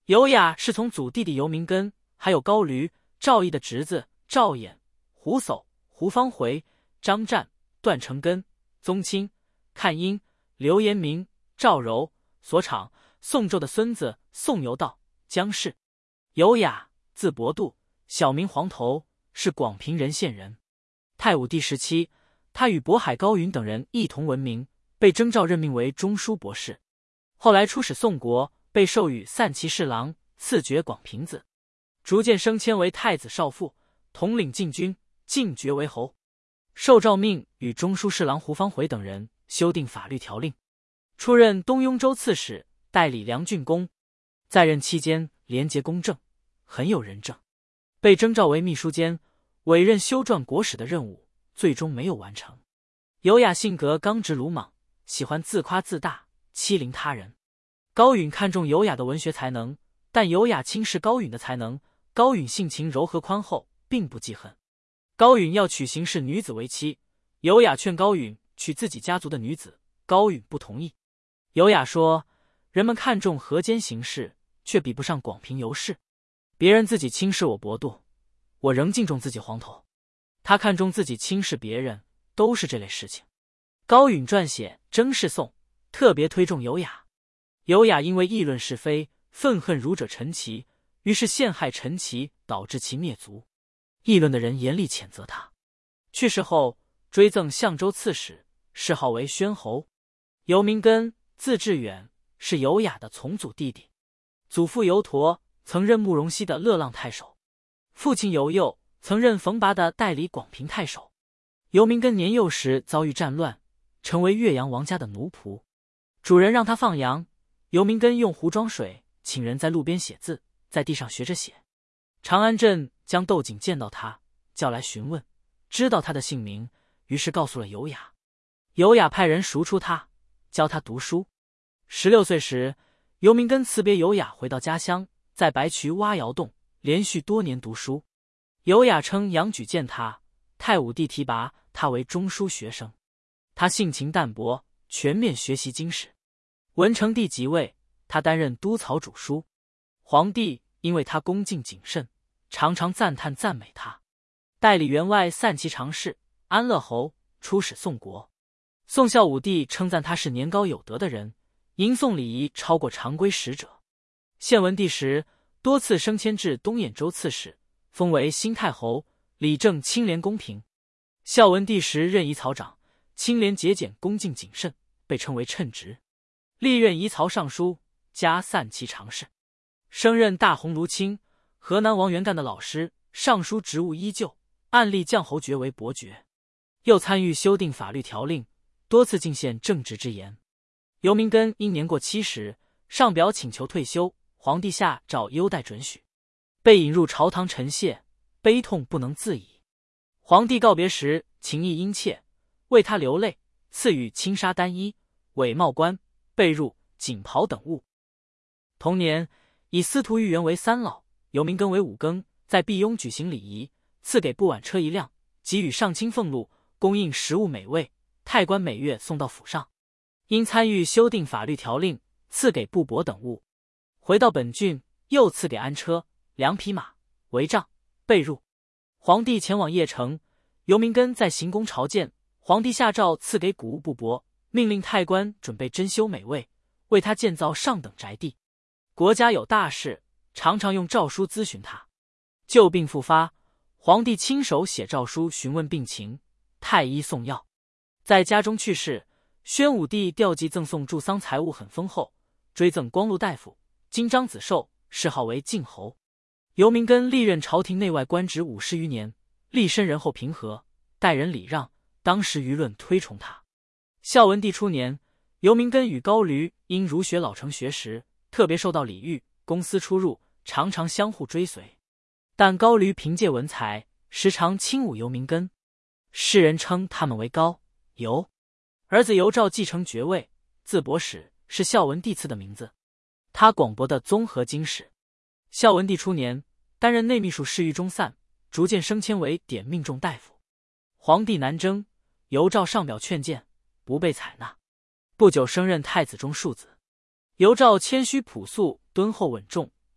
有雅是从祖弟弟游明根，还有高驴、赵毅的侄子赵衍、胡叟、胡方回、张湛、段成根、宗亲、看英、刘延明、赵柔所长宋周的孙子宋由道、姜氏。有雅，字伯度，小名黄头，是广平任县人。太武帝时期，他与渤海高允等人一同闻名，被征召任命为中书博士。后来出使宋国，被授予散骑侍郎，赐爵广平子，逐渐升迁为太子少傅，统领禁军，进爵为侯。受诏命与中书侍郎胡方回等人修订法律条令，出任东雍州刺史，代理梁郡公。在任期间廉洁公正，很有仁政，被征召为秘书监，委任修撰国史的任务，最终没有完成。有雅性格刚直鲁莽，喜欢自夸自大，欺凌他人。高允看重有雅的文学才能，但有雅轻视高允的才能。高允性情柔和宽厚，并不记恨。高允要娶邢氏女子为妻，有雅劝高允娶自己家族的女子，高允不同意。有雅说，人们看重河间邢氏，却比不上广平尤氏。别人自己轻视我伯度，我仍敬重自己黄头。他看重自己轻视别人，都是这类事情。高允撰写《征士颂》，特别推重有雅。有雅因为议论是非，愤恨儒者陈齐，于是陷害陈齐，导致其灭族。议论的人严厉谴责他。去世后，追赠相州刺史，谥号为宣侯。游明根，字致远，是有雅的从祖弟弟。祖父游陀曾任慕容熙的乐浪太守，父亲游佑曾任冯拔的代理广平太守。游明根年幼时遭遇战乱，成为岳阳王家的奴仆。主人让他放羊，游明根用壶装水，请人在路边写字，在地上学着写。长安镇将窦景见到他，叫来询问，知道他的姓名，于是告诉了有雅。有雅派人赎出他，教他读书。16岁时，游明根辞别有雅回到家乡，在白渠挖窑洞，连续多年读书。有雅称杨举荐他，太武帝提拔他为中书学生。他性情淡泊，全面学习经史。文成帝即位，他担任都曹主书。皇帝因为他恭敬谨慎，常常赞美他。代理员外散骑常侍、安乐侯，出使宋国。宋孝武帝称赞他是年高有德的人，迎送礼仪超过常规使者。献文帝时，多次升迁至东兖州刺史，封为新太侯，理政清廉公平。孝文帝时任夷曹长，清廉节俭，恭敬谨慎，被称为称职。历任夷曹尚书，加散骑常侍。升任大鸿胪卿，河南王元干的老师，尚书职务依旧，按立降侯爵为伯爵。又参与修订法律条令，多次进献正直之言。游明根因年过70，上表请求退休，皇帝下诏优待准许，被引入朝堂陈谢，悲痛不能自已。皇帝告别时情意殷切，为他流泪，赐予青纱单衣、伪帽冠、被褥、锦袍等物。同年，以司徒豫园为三老，游明根为五更，在毕雍举行礼仪，赐给布挽车1辆，给予上卿俸禄，供应食物美味，太官每月送到府上。因参与修订法律条令，赐给布帛等物。回到本郡，又赐给安车、2匹马、帷帐、被褥。皇帝前往邺城，游明根在行宫朝见，皇帝下诏赐给谷物布帛，命令太官准备珍馐美味，为他建造上等宅地。国家有大事，常常用诏书咨询他。旧病复发，皇帝亲手写诏书询问病情，太医送药。在家中去世，宣武帝调集赠送助丧财物很丰厚，追赠光禄大夫、金章子寿，谥号为晋侯。游明根历任朝廷内外官职50余年，立身仁厚平和，待人礼让，当时舆论推崇他。孝文帝初年，游明根与高驴因儒学老成学识，特别受到礼遇，公私出入常常相互追随。但高驴凭借文才，时常轻侮游明根，世人称他们为高游。儿子游照继承爵位，字伯史，是孝文帝赐的名字。他广博的综合经史。孝文帝初年，担任内秘书侍御中散，逐渐升迁为典命仲大夫。皇帝南征，游照上表劝谏，不被采纳。不久升任太子中庶子。游照谦虚朴素，敦厚稳重，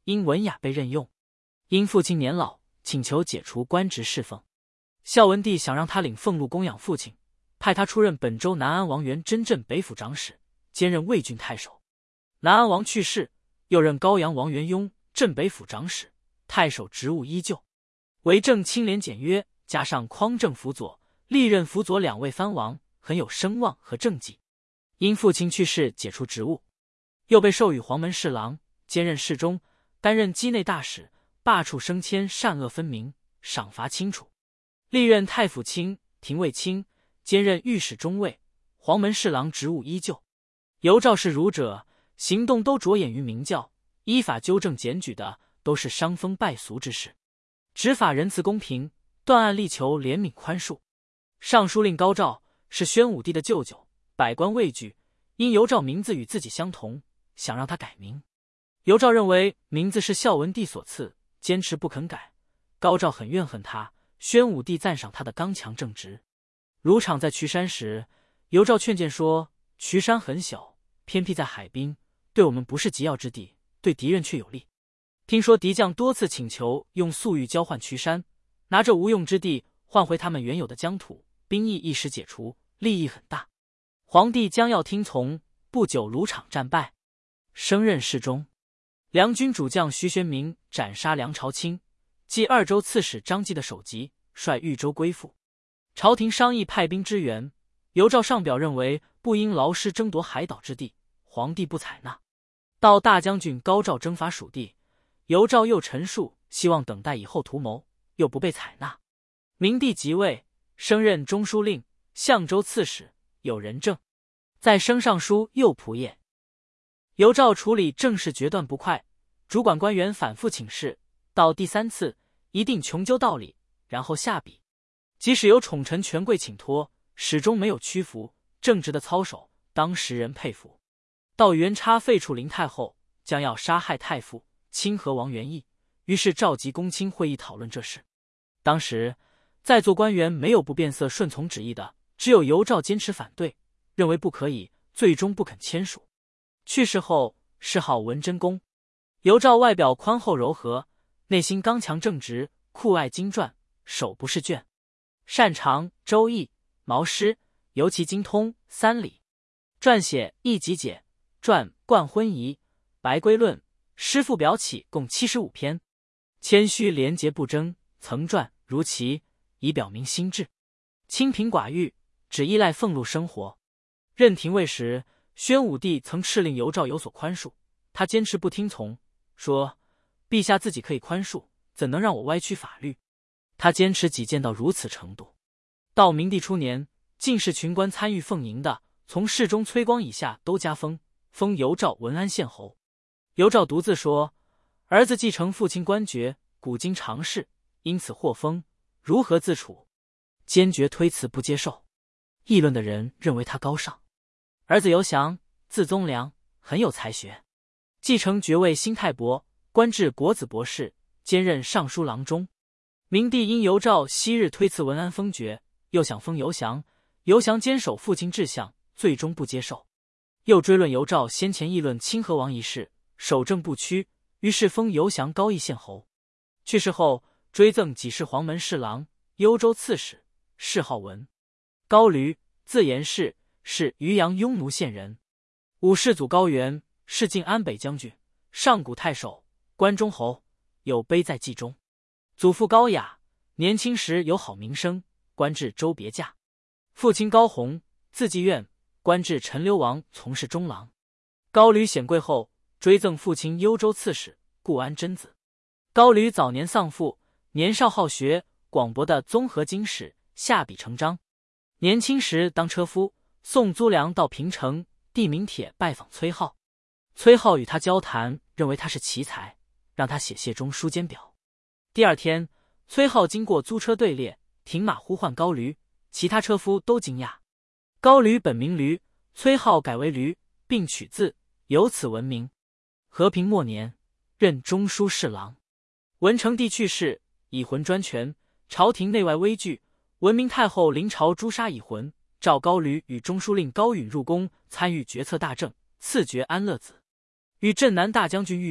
因文雅被任用。因父亲年老，请求解除官职侍奉。孝文帝想让他领俸禄供养父亲，派他出任本州南安王元真镇北府长史，兼任魏郡太守。南安王去世，又任高阳王元雍镇北府长史，太守职务依旧。为政清廉简约，加上匡正辅佐，历任辅佐2位藩王，很有声望和政绩。因父亲去世，解除职务，又被授予黄门侍郎，兼任侍中，担任畿内大使，罢黜升迁，善恶分明，赏罚清楚。历任太府卿、廷尉卿，兼任御史中尉、黄门侍郎职务依旧。由赵氏儒者，行动都着眼于明教，依法纠正检举的都是伤风败俗之事，执法仁慈公平，断案力求怜悯宽恕。尚书令高照是宣武帝的舅舅，百官畏惧，因由赵名字与自己相同，想让他改名。由赵认为名字是孝文帝所赐，坚持不肯改。高照很怨恨他，宣武帝赞赏他的刚强正直。如场在渠山时，由赵劝谏说，渠山很小，偏僻在海滨，对我们不是急要之地，对敌人却有利。听说敌将多次请求用粟裕交换渠山，拿这无用之地换回他们原有的疆土，兵役一时解除，利益很大。皇帝将要听从，不久卢场战败，升任侍中。梁军主将徐玄明斩杀梁朝卿，继2州刺史张继的首级，率豫州归附。朝廷商议派兵支援，由赵上表认为不应劳师争夺海岛之地，皇帝不采纳。到大将军高照征伐蜀地，由赵又陈述希望等待以后图谋，又不被采纳。明帝即位，升任中书令、相州刺史，有仁政，再升尚书右仆射。由赵处理政事决断不快，主管官员反复请示，到第3次一定穷究道理，然后下笔。即使有宠臣权贵请托，始终没有屈服，正直的操守，当时人佩服。到元叉废除林太后，将要杀害太傅，清河王元义，于是召集公卿会议讨论这事。当时在座官员没有不变色顺从旨意的，只有由赵坚持反对，认为不可以，最终不肯签署。去世后谥号文贞公。由赵外表宽厚柔和，内心刚强正直，酷爱经传，手不释卷，擅长周易、毛诗，尤其精通3礼，撰写易集解、传冠婚仪、白圭论、诗赋表起共75篇，谦虚廉洁不争，曾传如其，以表明心志。清贫寡欲，只依赖俸禄生活。任廷尉时，宣武帝曾敕令由赵有所宽恕，他坚持不听从，说陛下自己可以宽恕，怎能让我歪曲法律？他坚持己见到如此程度。到明帝初年，进士群官参与奉迎的，从侍中崔光以下都加封，封由赵文安县侯。由赵独自说，儿子继承父亲官爵，古今常事，因此获封，如何自处？坚决推辞不接受。议论的人认为他高尚。儿子由祥，字宗良，很有才学，继承爵位新太伯，官至国子博士，兼任尚书郎中。明帝因由赵昔日推辞文安封爵，又想封由祥，由祥坚守父亲志向，最终不接受。又追论由赵先前议论清河王一事，守正不屈，于是封由祥高邑县侯。去世后，追赠给事黄门侍郎、幽州刺史，谥号文。高驴，字延氏，是渔阳雍奴县人。五世祖高元是晋安北将军、上古太守、关中侯，有碑在记中。祖父高雅，年轻时有好名声，官至州别驾。父亲高弘，字继愿，官至陈留王从事中郎。高驴显贵后，追赠父亲幽州刺史，故安真子。高驴早年丧父，年少好学，广博的综合经史下笔成章。年轻时当车夫，送租粮到平城，递名帖拜访崔颢。崔颢与他交谈，认为他是奇才，让他写谢中书监表。第2天，崔颢经过租车队列，停马呼唤高驴，其他车夫都惊讶。高驴本名驴，崔颢改为驴，并取字，由此闻名。和平末年，任中书侍郎。文成帝去世，以魂专权，朝廷内外危惧。文明太后临朝诛杀以魂，召高驴与中书令高允入宫参与决策大政，赐爵安乐子。与镇南大将军玉元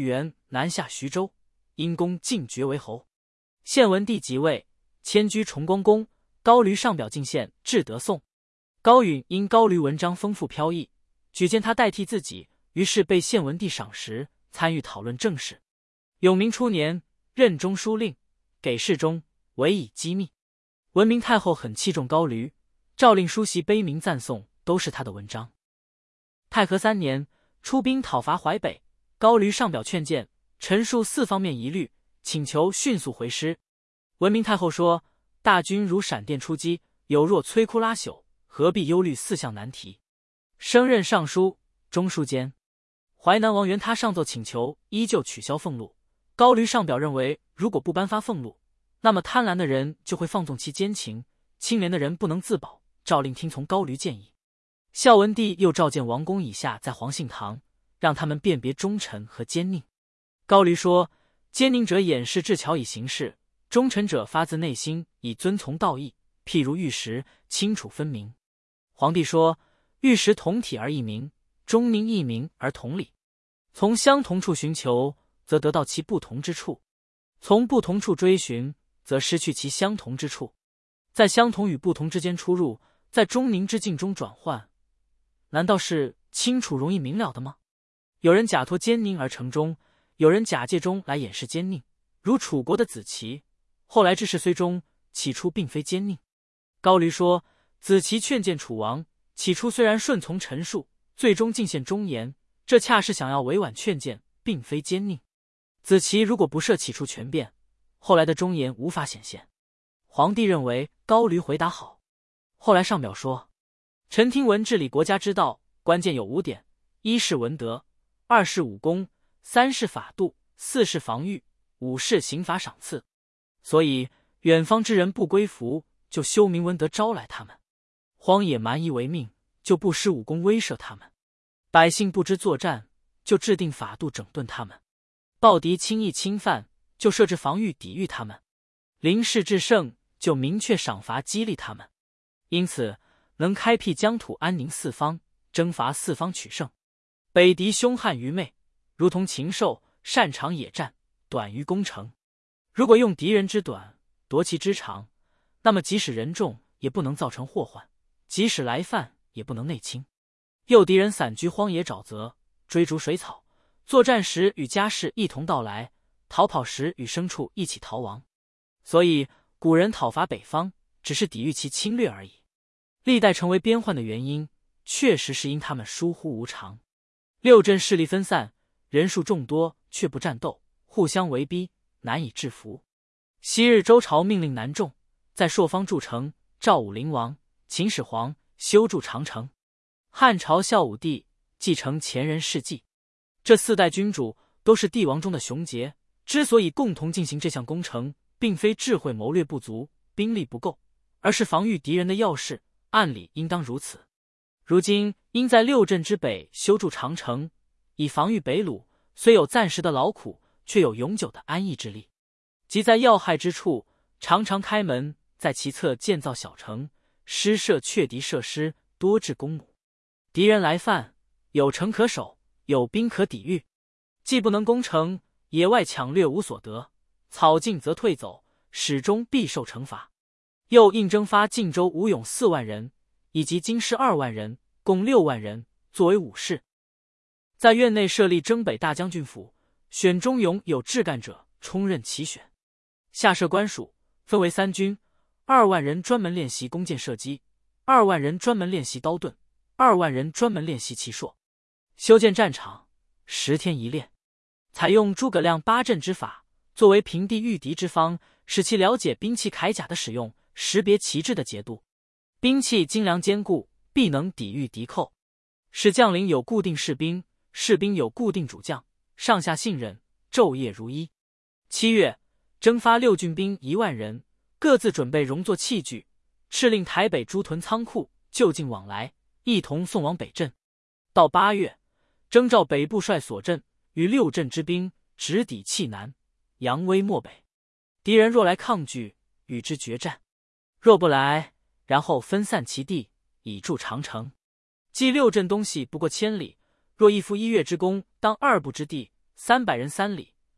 南下徐州，因功进爵为侯。献文帝即位，迁居崇光宫，高驴上表进献至德颂。高允因高驴文章丰富飘逸，举荐他代替自己，于是被献文帝赏识，参与讨论政事。永明初年，任中书令，给事中，委以机密。文明太后很器重高驴，诏令书席碑铭赞颂都是他的文章。太和3年，出兵讨伐淮北，高驴上表劝谏，陈述4方面疑虑，请求迅速回师。文明太后说：大军如闪电出击，有若摧枯拉朽，何必忧虑4项难题？升任尚书、中书监。淮南王元他上奏请求依旧取消俸禄，高驴上表认为，如果不颁发俸禄，那么贪婪的人就会放纵其奸情，清廉的人不能自保，诏令听从高驴建议。孝文帝又召见王公以下在黄信堂，让他们辨别忠臣和奸佞。高驴说：奸佞者掩饰智巧以行事，忠臣者发自内心以遵从道义，譬如玉石，清楚分明。皇帝说：玉石同体而异名，忠佞异名而同理。从相同处寻求，则得到其不同之处；从不同处追寻，则失去其相同之处。在相同与不同之间出入，在忠佞之境中转换，难道是清楚容易明了的吗？有人假托奸佞而成忠，有人假借忠来掩饰奸佞，如楚国的子期，后来之事虽忠，起初并非奸佞。高驴说：子期劝谏楚王，起初虽然顺从陈述，最终尽献忠言，这恰是想要委婉劝谏，并非奸佞。子期如果不设起初权变，后来的忠言无法显现。皇帝认为高驴回答好。后来上表说：臣听闻治理国家之道，关键有5点：一是文德，2是武功，3是法度，4是防御，5是刑罚赏赐。所以远方之人不归服，就修明文德招来他们；荒野蛮夷为命，就不施武功威慑他们；百姓不知作战，就制定法度整顿他们；暴敌轻易侵犯，就设置防御抵御他们；临事制胜，就明确赏罚激励他们。因此能开辟疆土，安宁4方，征伐4方取胜。北敌凶悍愚昧，如同禽兽，擅长野战，短于攻城。如果用敌人之短，夺其之长，那么即使人众，也不能造成祸患；即使来犯，也不能内侵。诱敌人散居荒野沼泽，追逐水草，作战时与家事一同到来，逃跑时与牲畜一起逃亡。所以古人讨伐北方，只是抵御其侵略而已。历代成为边患的原因，确实是因他们疏忽无常。六镇势力分散，人数众多，却不战斗，互相围逼，难以制服。昔日周朝命令南仲在朔方筑城，赵武灵王、秦始皇修筑长城。汉朝孝武帝继承前人事迹。这4代君主都是帝王中的雄杰，之所以共同进行这项工程，并非智慧谋略不足，兵力不够，而是防御敌人的要事，按理应当如此。如今因在六镇之北修筑长城，以防御北虏，虽有暂时的劳苦，却有永久的安逸之力。即在要害之处，常常开门，在其侧建造小城，施设却敌设施，多置公母。敌人来犯，有城可守，有兵可抵御。既不能攻城，野外抢掠无所得，草尽则退走，始终必受惩罚。又应征发晋州武勇4万人，以及京师2万人，共6万人，作为武士。在院内设立征北大将军府，选忠勇有志干者充任其选。下设官署，分为3军，2万人专门练习弓箭射击，2万人专门练习刀盾，2万人专门练习骑槊。修建战场，10天一练。采用诸葛亮8阵之法，作为平地御敌之方，使其了解兵器铠甲的使用，识别旗帜的节度。兵器精良坚固，必能抵御敌寇。使将领有固定士兵，士兵有固定主将，上下信任，昼夜如一。7月，征发6郡兵1万人，各自准备戎作器具，敕令台北诸屯仓库，就近往来，一同送往北镇。到8月，征召北部帅所镇与6镇之兵，直抵契南，扬威漠北。敌人若来抗拒，与之决战；若不来，然后分散其地，以筑长城。即6镇东西不过1000里，若一夫1月之功，当2步之地，300人3里，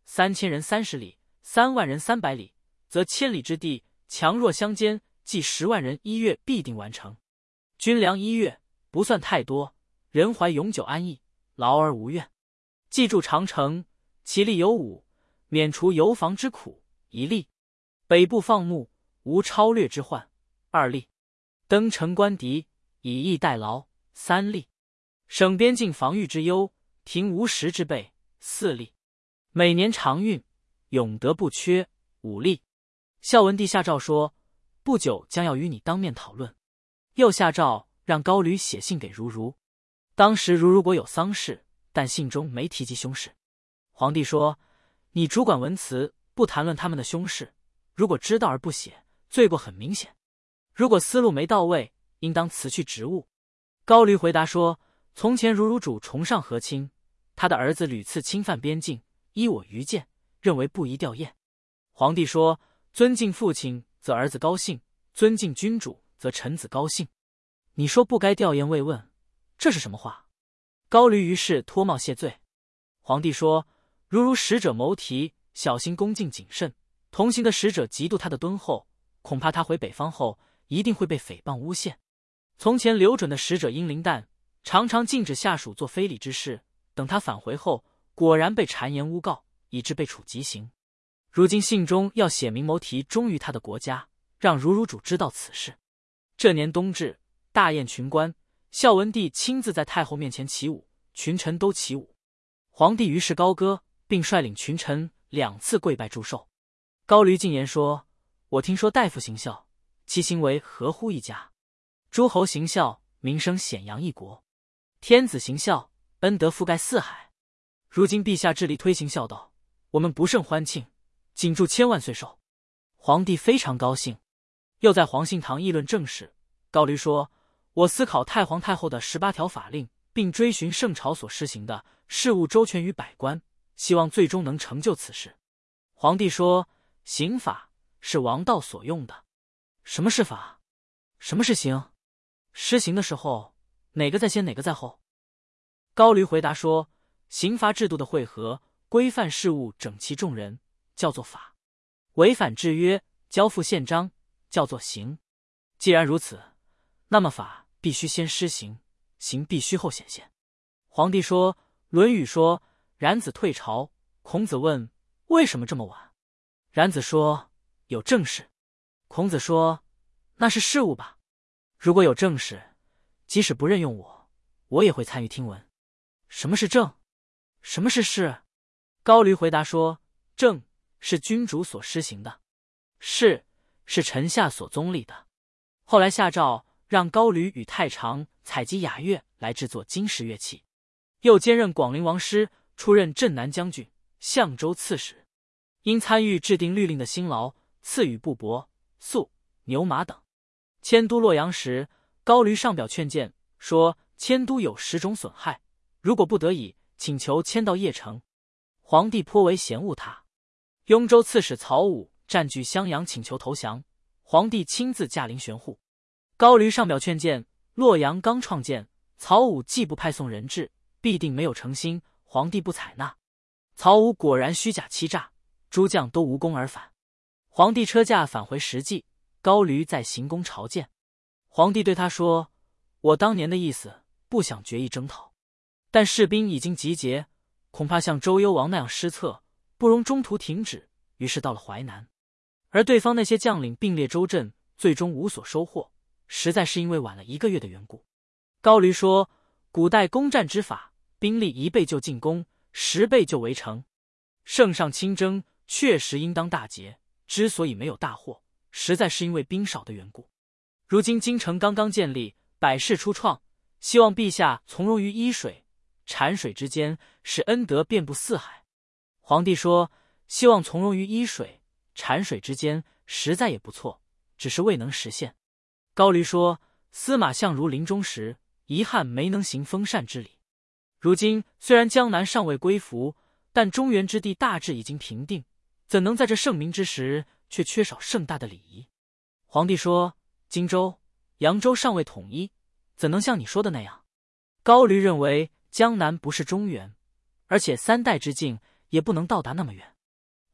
3000人30里，3万人300里，则千里之地，强弱相间，计10万人1月必定完成。军粮1月不算太多，人怀永久安逸，劳而无怨。记住长城，其力有5，免除游防之苦1例；北部放牧，无超略之患2例；登城观敌，以逸待劳3例；省边境防御之忧，停无食之备4例；每年常运，永得不缺5例。孝文帝下诏说，不久将要与你当面讨论。又下诏让高驴写信给如如。当时如果有丧事，但信中没提及凶事。皇帝说，你主管文辞，不谈论他们的凶事，如果知道而不写，罪过很明显。如果思路没到位，应当辞去职务。高驴回答说，从前如主崇尚和亲，他的儿子屡次侵犯边境，依我愚见，认为不宜吊唁。皇帝说，尊敬父亲则儿子高兴，尊敬君主则臣子高兴。你说不该吊唁慰问，这是什么话？高驴于是脱帽谢罪。皇帝说，如使者谋提，小心恭敬谨慎，同行的使者嫉妒他的敦厚，恐怕他回北方后一定会被诽谤诬陷。从前刘准的使者殷灵旦常常禁止下属做非礼之事，等他返回后，果然被谗言诬告，以致被处极刑。如今信中要写明谋提忠于他的国家，让如主知道此事。这年冬至，大宴群官，孝文帝亲自在太后面前起舞，群臣都起舞。皇帝于是高歌，并率领群臣2次跪拜祝寿。高驴进言说，我听说大夫行孝，其行为合乎一家；诸侯行孝，名声显扬一国；天子行孝，恩德覆盖4海。如今陛下致力推行孝道，我们不胜欢庆，谨祝千万岁寿。皇帝非常高兴，又在皇信堂议论政事。高驴说，我思考太皇太后的18条法令，并追寻圣朝所施行的事务周全于百官，希望最终能成就此事。皇帝说，刑法是王道所用的。什么是法？什么是刑？施行的时候，哪个在先，哪个在后？高驴回答说，刑罚制度的汇合，规范事务，整齐众人，叫做法；违反制约，交付宪章，叫做刑。既然如此，那么法必须先施行，刑必须后显现。皇帝说，《论语》说，冉子退朝。孔子问，为什么这么晚？冉子说，有正事。孔子说，那是事务吧？如果有正事，即使不任用我，我也会参与听闻。什么是正？什么是事？高驴回答说，正是君主所施行的，事是臣下所宗立的。后来下诏让高驴与太常采集雅乐来制作金石乐器，又兼任广陵王师，出任镇南将军、相州刺史。因参与制定律令的辛劳，赐予布帛、粟、牛马等。迁都洛阳时，高驴上表劝谏，说迁都有10种损害，如果不得已，请求迁到邺城。皇帝颇为嫌恶他。雍州刺史曹武占据襄阳，请求投降，皇帝亲自驾临玄户。高驴上表劝谏，洛阳刚创建，曹武既不派送人质，必定没有诚心，皇帝不采纳。曹武果然虚假欺诈，诸将都无功而返。皇帝车驾返回实际，高驴在行宫朝见。皇帝对他说，我当年的意思不想决议征讨，但士兵已经集结，恐怕像周幽王那样失策，不容中途停止，于是到了淮南。而对方那些将领并列周阵，最终无所收获，实在是因为晚了1个月的缘故。高驴说，古代攻战之法，兵力1倍就进攻，10倍就围城。圣上亲征，确实应当大捷，之所以没有大获，实在是因为兵少的缘故。如今京城刚刚建立，百事初创，希望陛下从容于伊水、产水之间，使恩德遍布4海。皇帝说，希望从容于伊水、产水之间，实在也不错，只是未能实现。高驴说，司马相如临终时，遗憾没能行封禅之礼。如今虽然江南尚未归服，但中原之地大致已经平定，怎能在这盛名之时却缺少盛大的礼仪？皇帝说，荆州、扬州尚未统一，怎能像你说的那样？高驴认为江南不是中原，而且3代之境也不能到达那么远。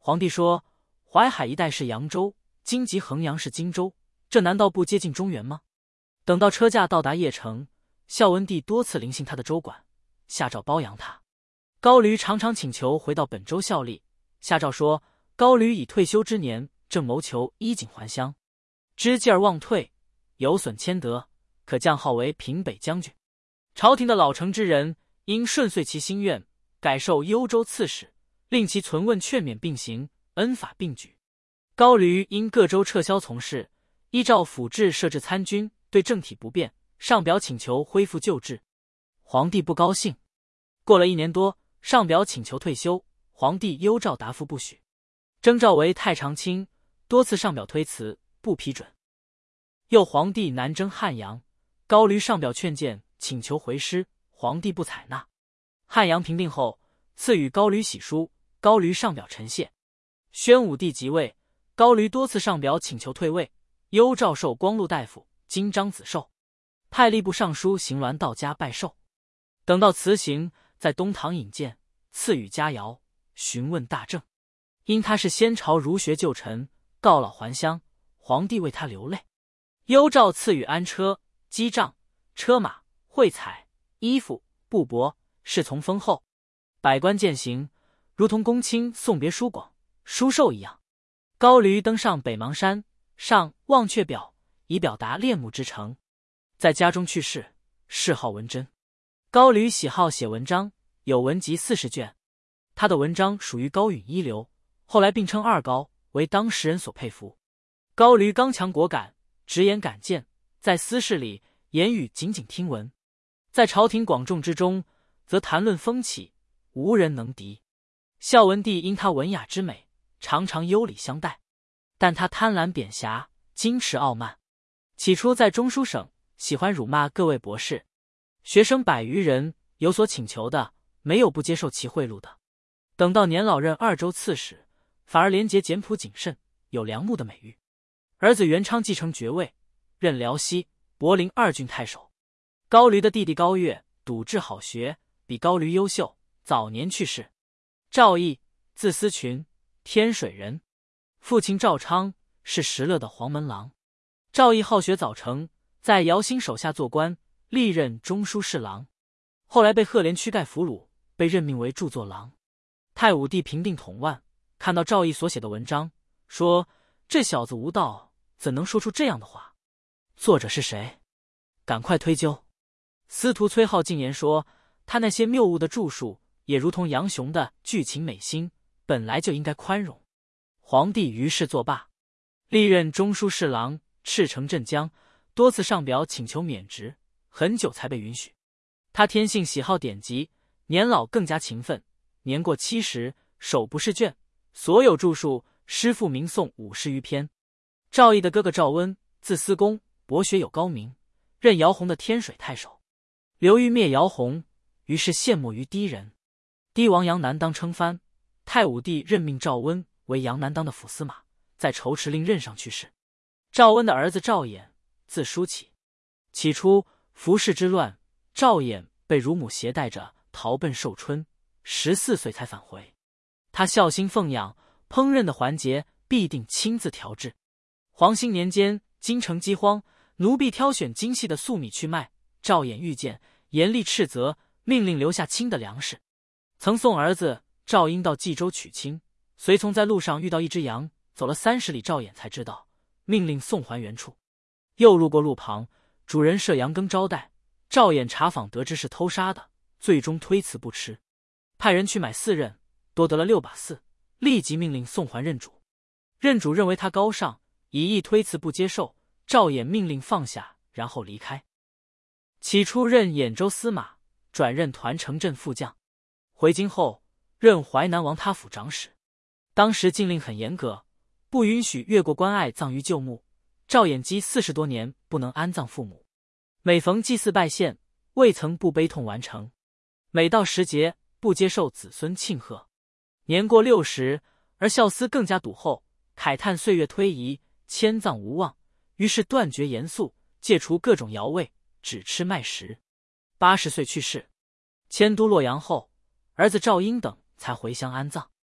皇帝说：“淮海一带是扬州，京及衡阳是荆州，这难道不接近中原吗？”等到车驾到达邺城，孝文帝多次临幸他的州管，下诏褒扬他。高驴常常请求回到本州效力，下诏说：“高驴已退休之年，正谋求衣锦还乡，知继而忘退，有损谦德，可降号为平北将军。”朝廷的老成之人应顺遂其心愿，改授幽州刺史，令其存问劝勉并行，恩法并举。高驴因各州撤销从事，依照府制设置参军，对政体不便，上表请求恢复旧制。皇帝不高兴。过了1年多，上表请求退休，皇帝幽诏答复不许。征召为太常卿，多次上表推辞，不批准。又皇帝南征汉阳，高驴上表劝谏，请求回师，皇帝不采纳。汉阳平定后，赐予高驴玺书，高驴上表陈谢。宣武帝即位，高驴多次上表请求退位，幽诏授光禄大夫，金章子寿，派吏部尚书邢鸾到家拜寿。等到辞行，在东堂引荐，赐予佳肴，询问大政。因他是先朝儒学旧臣，告老还乡，皇帝为他流泪。幽诏赐予安车、机仗、车马、会彩、衣服、布帛，侍从丰厚，百官践行，如同公卿送别疏广、书寿一样。高驴登上北邙山，上望阙表，以表达恋慕之诚。在家中去世，谥号文贞。高驴喜好写文章，有文集40卷。他的文章属于高允一流，后来并称二高，为当时人所佩服。高驴刚强果敢，直言敢谏，在私事里言语仅仅听闻，在朝廷广众之中，则谈论风起，无人能敌。孝文帝因他文雅之美，常常优礼相待，但他贪婪贬狭，矜持傲慢。起初在中书省，喜欢辱骂各位博士，学生100余人，有所请求的，没有不接受其贿赂的。等到年老任2州刺史，反而廉洁简朴谨慎，有良木的美誉。儿子元昌继承爵位，任辽西、柏林2郡太守。高驴的弟弟高岳笃志好学，比高驴优秀，早年去世。赵毅，字思群，天水人，父亲赵昌是石勒的黄门郎。赵毅好学早成，在姚兴手下做官，历任中书侍郎，后来被赫连屈盖俘虏，被任命为著作郎。太武帝平定统万，看到赵毅所写的文章，说：“这小子无道，怎能说出这样的话？作者是谁？赶快推究。”司徒崔浩进言说，他那些谬误的著述，也如同杨雄的剧情美心，本来就应该宽容。皇帝于是作罢，历任中书侍郎、赤城镇将，多次上表请求免职，很久才被允许。他天性喜好典籍，年老更加勤奋，年过70，手不释卷，所有著述诗赋名颂50余篇。赵毅的哥哥赵温，字思公，博学有高明，任姚泓的天水太守。刘裕灭姚泓，于是羡慕于氐人。氐王杨南当称藩，太武帝任命赵温为杨南当的辅司马，在仇池令任上去世。赵温的儿子赵衍，字叔启。起初服氏之乱，赵衍被乳母携带着逃奔寿春，14岁才返回。他孝心奉养，烹饪的环节必定亲自调制。黄兴年间，京城饥荒，奴婢挑选精细的粟米去卖。赵衍遇见，严厉斥责，命令留下轻的粮食。曾送儿子赵婴到冀州取亲，随从在路上遇到一只羊，走了30里，赵衍才知道，命令送还原处。又路过路旁，主人设羊羹招待，赵衍查访得知是偷杀的，最终推辞不吃，派人去买4刃，多得了6把4，立即命令送还任主。任主认为他高尚，以意推辞不接受，赵衍命令放下，然后离开。起初任兖州司马，转任团城镇副将，回京后任淮南王他府长史。当时禁令很严格，不允许越过关隘葬于旧墓。赵衍积40多年不能安葬父母，每逢祭祀拜献，未曾不悲痛完成。每到时节，不接受子孙庆贺。年过60，而孝思更加笃厚，慨叹岁月推移，迁葬无望，于是断绝严肃，戒除各种肴味，只吃麦食。80岁去世。迁都洛阳后，儿子赵婴等才回乡安葬。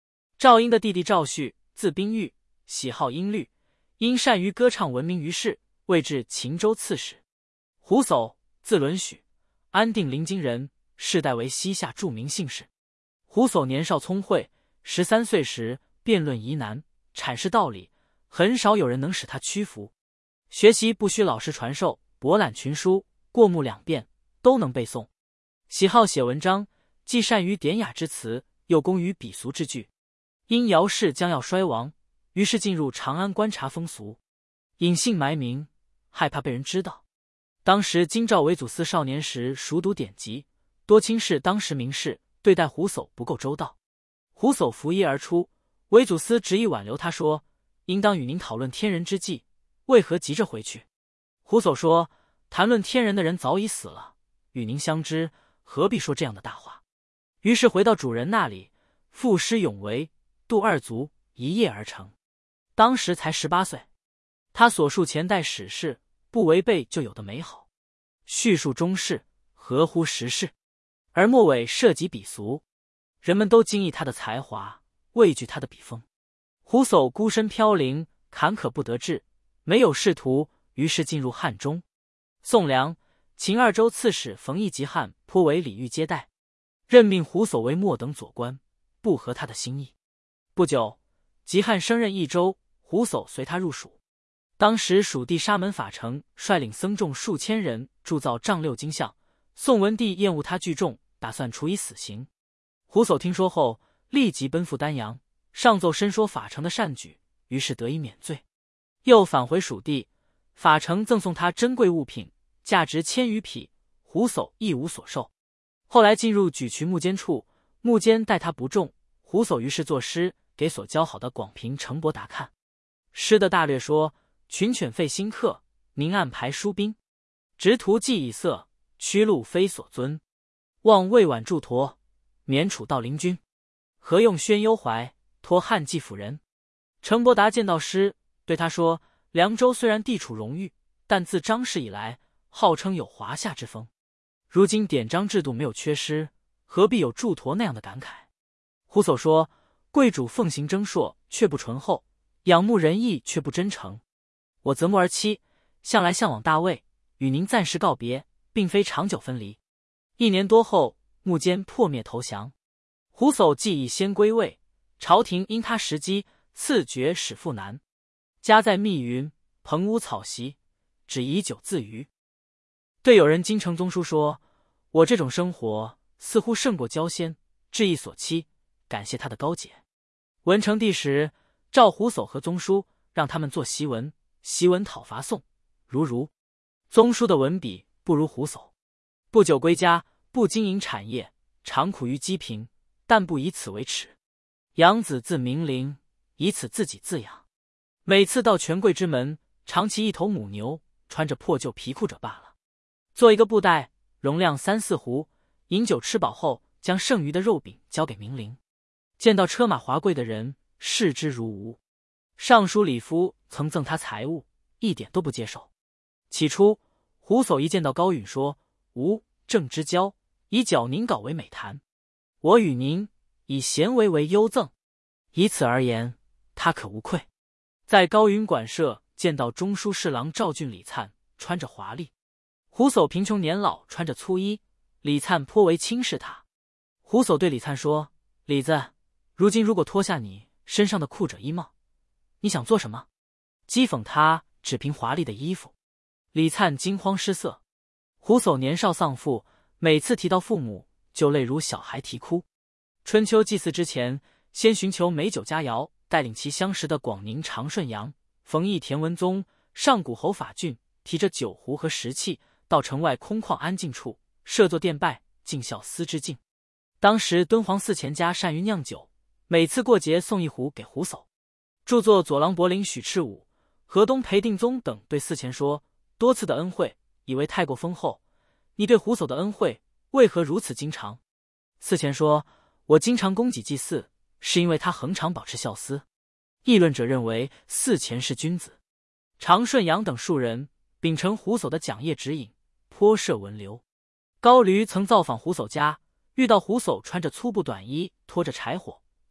赵婴的弟弟赵旭，字宾玉，喜好音律，因善于歌唱闻名于世，位至秦州刺史。胡叟，字伦许，安定临津人，世代为西夏著名姓氏。胡叟年少聪慧，13岁时辩论疑难，阐释道理，很少有人能使他屈服。学习不需老师传授，博览群书，过目两遍，都能背诵。喜好写文章，既善于典雅之词，又工于鄙俗之句。因姚氏将要衰亡，于是进入长安观察风俗，隐姓埋名，害怕被人知道。当时京兆韦祖司少年时熟读典籍，多轻视当时名士，对待胡叟不够周到。胡叟拂衣而出，韦祖司执意挽留他说：“应当与您讨论天人之际，为何急着回去？”胡叟说：“谈论天人的人早已死了，与您相知，何必说这样的大话？”于是回到主人那里，赋诗咏维，度二卒，一夜而成。当时才18岁。他所述前代史事，不违背就有的美好，叙述中世，合乎时事，而末尾涉及鄙俗，人们都惊异他的才华，畏惧他的笔锋。胡叟孤身飘零，坎坷不得志，没有仕途，于是进入汉中。宋梁、秦二州刺史冯异及汉颇为礼遇接待，任命胡叟为末等左官，不合他的心意。不久，及汉升任益州，胡叟随他入蜀。当时蜀地沙门法成率领僧众数千人铸造丈六金像，宋文帝厌恶他聚众，打算处以死刑。胡叟听说后，立即奔赴丹阳，上奏申说法成的善举，于是得以免罪。又返回蜀地，法成赠送他珍贵物品，价值1000余匹，胡叟一无所受。后来进入举渠木监处，木监待他不重，胡叟于是作诗给所交好的广平程伯达看。诗的大略说：群犬吠新客，明暗排疏兵，直途既已色，驱路非所尊。望魏婉助陀，免楚道邻君。何用宣幽怀，托汉季辅人。程伯达见到诗，对他说：凉州虽然地处荣誉，但自张氏以来，号称有华夏之风。如今典章制度没有缺失，何必有祝陀那样的感慨？胡叟说：贵主奉行征硕，却不醇厚；仰慕仁义，却不真诚。我择木而栖，向来向往大魏，与您暂时告别，并非长久分离。1年多后，木监破灭投降。胡叟既已先归魏，朝廷因他时机，赐爵使父南。家在密云，棚屋草席，只以酒自娱。对友人金城宗书说：我这种生活似乎胜过焦仙，致意所期，感谢他的高洁。文成帝时，召胡叟和宗书，让他们作檄文，檄文讨伐宋，如。宗书的文笔不如胡叟。不久归家，不经营产业，常苦于积贫，但不以此为耻。养子自明灵，以此自给自养。每次到权贵之门，常骑一头母牛，穿着破旧皮裤者罢了。做一个布袋，容量3、4壶，饮酒吃饱后，将剩余的肉饼交给明灵。见到车马华贵的人，视之如无。尚书李夫曾赠他财物，一点都不接受。起初，胡叟一见到高允说：吾郑之交，以矫宁稿为美谈。我与您以贤为优赠，以此而言，他可无愧。在高允馆舍见到中书侍郎赵俊、李粲穿着华丽，胡叟贫穷年老，穿着粗衣，李粲颇为轻视他。胡叟对李粲说：李子，如今如果脱下你身上的裤褶衣帽，你想做什么？讥讽他只凭华丽的衣服。李粲惊慌失色。胡叟年少丧父，每次提到父母，就泪如小孩啼哭。春秋祭祀之前，先寻求美酒佳肴，带领其相识的广宁长顺阳、冯异、田文宗、上古侯法俊，提着酒壶和石器，到城外空旷安静处，设作殿拜，尽孝思之敬。当时敦煌寺前家善于酿酒，每次过节送一壶给胡叟。著作左郎柏林许赤武、河东裴定宗等对寺前说：多次的恩惠，以为太过丰厚，你对胡叟的恩惠为何如此经常？寺前说：我经常供给祭祀，是因为他恒常保持孝思。议论者认为寺前是君子。常顺阳等数人秉承胡叟的讲业指引，颇涉文流。高驴曾造访胡叟家，遇到胡叟穿着粗布短衣，拖着柴火，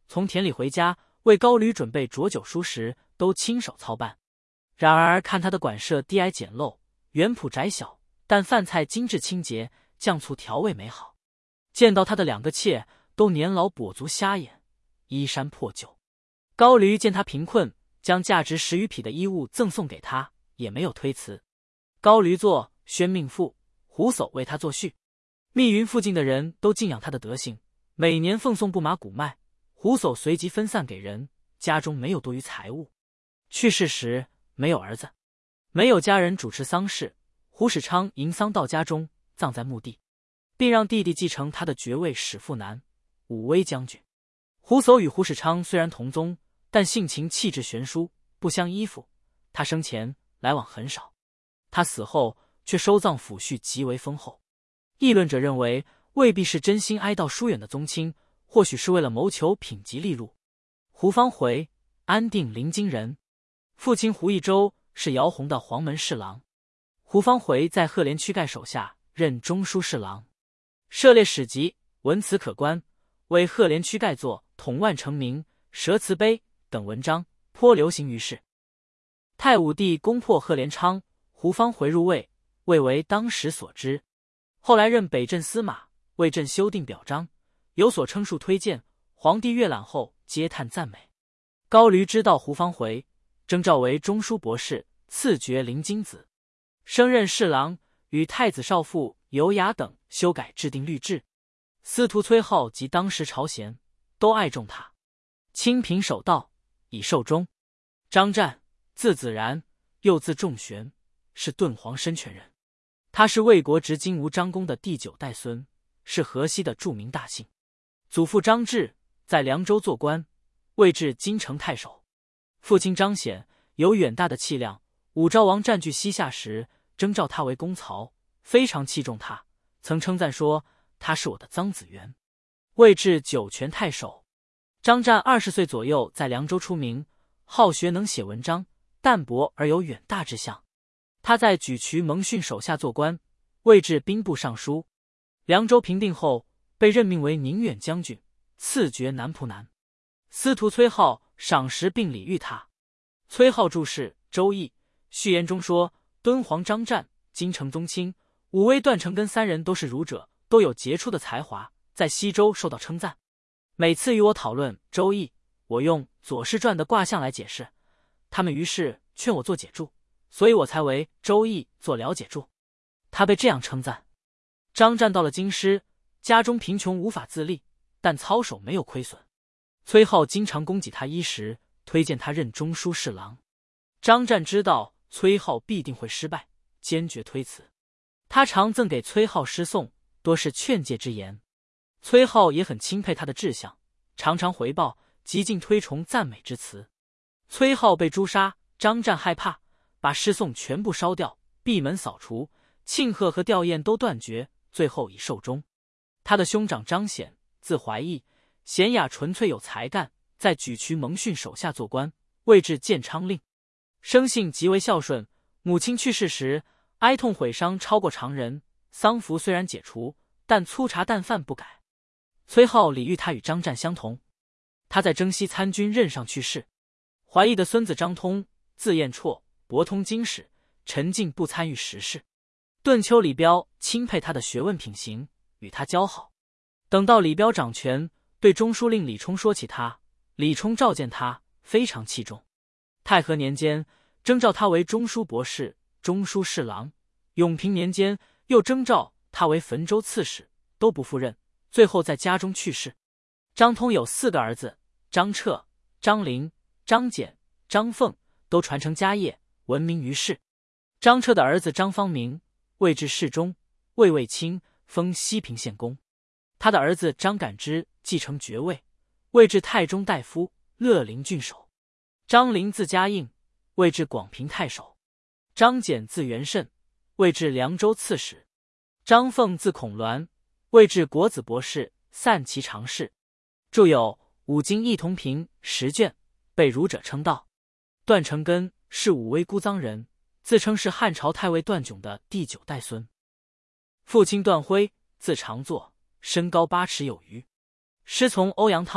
从田里回家，为高驴准备浊酒蔬食，都亲手操办。然而看他的馆舍低矮简陋，园圃窄小，但饭菜精致清洁，酱醋调味美好。见到他的2个妾都年老跛足瞎眼，衣衫破旧。高驴见他贫困，将价值10余匹的衣物赠送给他，也没有推辞。高驴作宣命妇，胡叟为他作序。密云附近的人都敬仰他的德行，每年奉送布马谷麦，胡叟随即分散给人，家中没有多余财物。去世时没有儿子，没有家人主持丧事，胡使昌迎丧到家中，葬在墓地，并让弟弟继承他的爵位史父南、武威将军。胡叟与胡使昌虽然同宗，但性情气质悬殊，不相依附。他生前来往很少，他死后却收葬抚恤极为丰厚。议论者认为，未必是真心哀悼疏远的宗亲，或许是为了谋求品级利禄。胡方回，安定临津人，父亲胡一舟是姚泓的黄门侍郎。胡方回在赫连屈盖手下任中书侍郎，涉猎史籍，文辞可观，为赫连屈盖作《统万成名》《蛇祠碑》等文章，颇流行于世。太武帝攻破赫连昌，胡方回入魏，魏为当时所知。后来任北镇司马，为朕修订表彰，有所称述推荐。皇帝阅览后，皆叹赞美。高驴知道胡方回，征召为中书博士，赐爵临津子，升任侍郎，与太子少傅尤雅等修改制定律制。司徒崔颢及当时朝贤都爱重他，清贫守道，以寿终。张湛，字子然，又字仲玄，是敦煌深泉人。他是魏国执金吾张公的第9代孙，是河西的著名大姓。祖父张志在凉州做官，位至京城太守。父亲张显有远大的气量，武昭王占据西夏时，征召他为公曹，非常器重他，曾称赞说他是我的臧子元。位至酒泉太守。张湛20岁左右在凉州出名，好学，能写文章，淡泊而有远大志向。他在沮渠蒙逊手下做官，位至兵部尚书。凉州平定后，被任命为宁远将军，赐爵南仆南。司徒崔颢赏识并礼遇他。崔颢注释《周易》序言中说，敦煌张湛、京城宗亲、武威段成根3人都是儒者，都有杰出的才华，在西周受到称赞。每次与我讨论《周易》，我用《左氏传》的卦象来解释，他们于是劝我做解注，所以我才为《周易》做了解注。他被这样称赞。张湛到了京师，家中贫穷无法自立，但操守没有亏损。崔颢经常供给他衣食，推荐他任中书侍郎。张湛知道崔颢必定会失败，坚决推辞。他常赠给崔颢诗颂，多是劝诫之言。崔颢也很钦佩他的志向，常常回报，极尽推崇赞美之词。崔颢被诛杀，张湛害怕，把诗颂全部烧掉，闭门扫除，庆贺和吊唁都断绝，最后以寿终。他的兄长张显，字怀义，贤雅纯粹有才干，在沮渠蒙逊手下做官，位至建昌令。生性极为孝顺，母亲去世时，哀痛毁伤超过常人，丧服虽然解除，但粗茶淡饭不改。崔颢礼遇他与张湛相同。他在征西参军任上去世。怀义的孙子张通，字彦绰，博通经史，沉静不参与时事。顿丘李彪钦佩他的学问品行，与他交好。等到李彪掌权，对中书令李冲说起他，李冲召见他，非常器重。太和年间，征召他为中书博士、中书侍郎；永平年间，又征召他为汾州刺史，都不赴任，最后在家中去世。张通有4个儿子，张彻、张陵、张简、张凤，都传承家业，闻名于世。张彻的儿子张方明，位至侍中，位卫卿，封西平县公。他的儿子张感之继承爵位，位至太中大夫、乐陵郡守。张陵字嘉应，位至广平太守。张简字元慎，位至凉州刺史。张凤字孔鸾，位至国子博士、散骑常侍。著有《五经异同评》10卷，被儒者称道。段成根是武威姑臧人，自称是汉朝太尉段炯的第9代孙。父亲段辉，字长作，身高8尺有余，师从欧阳汤、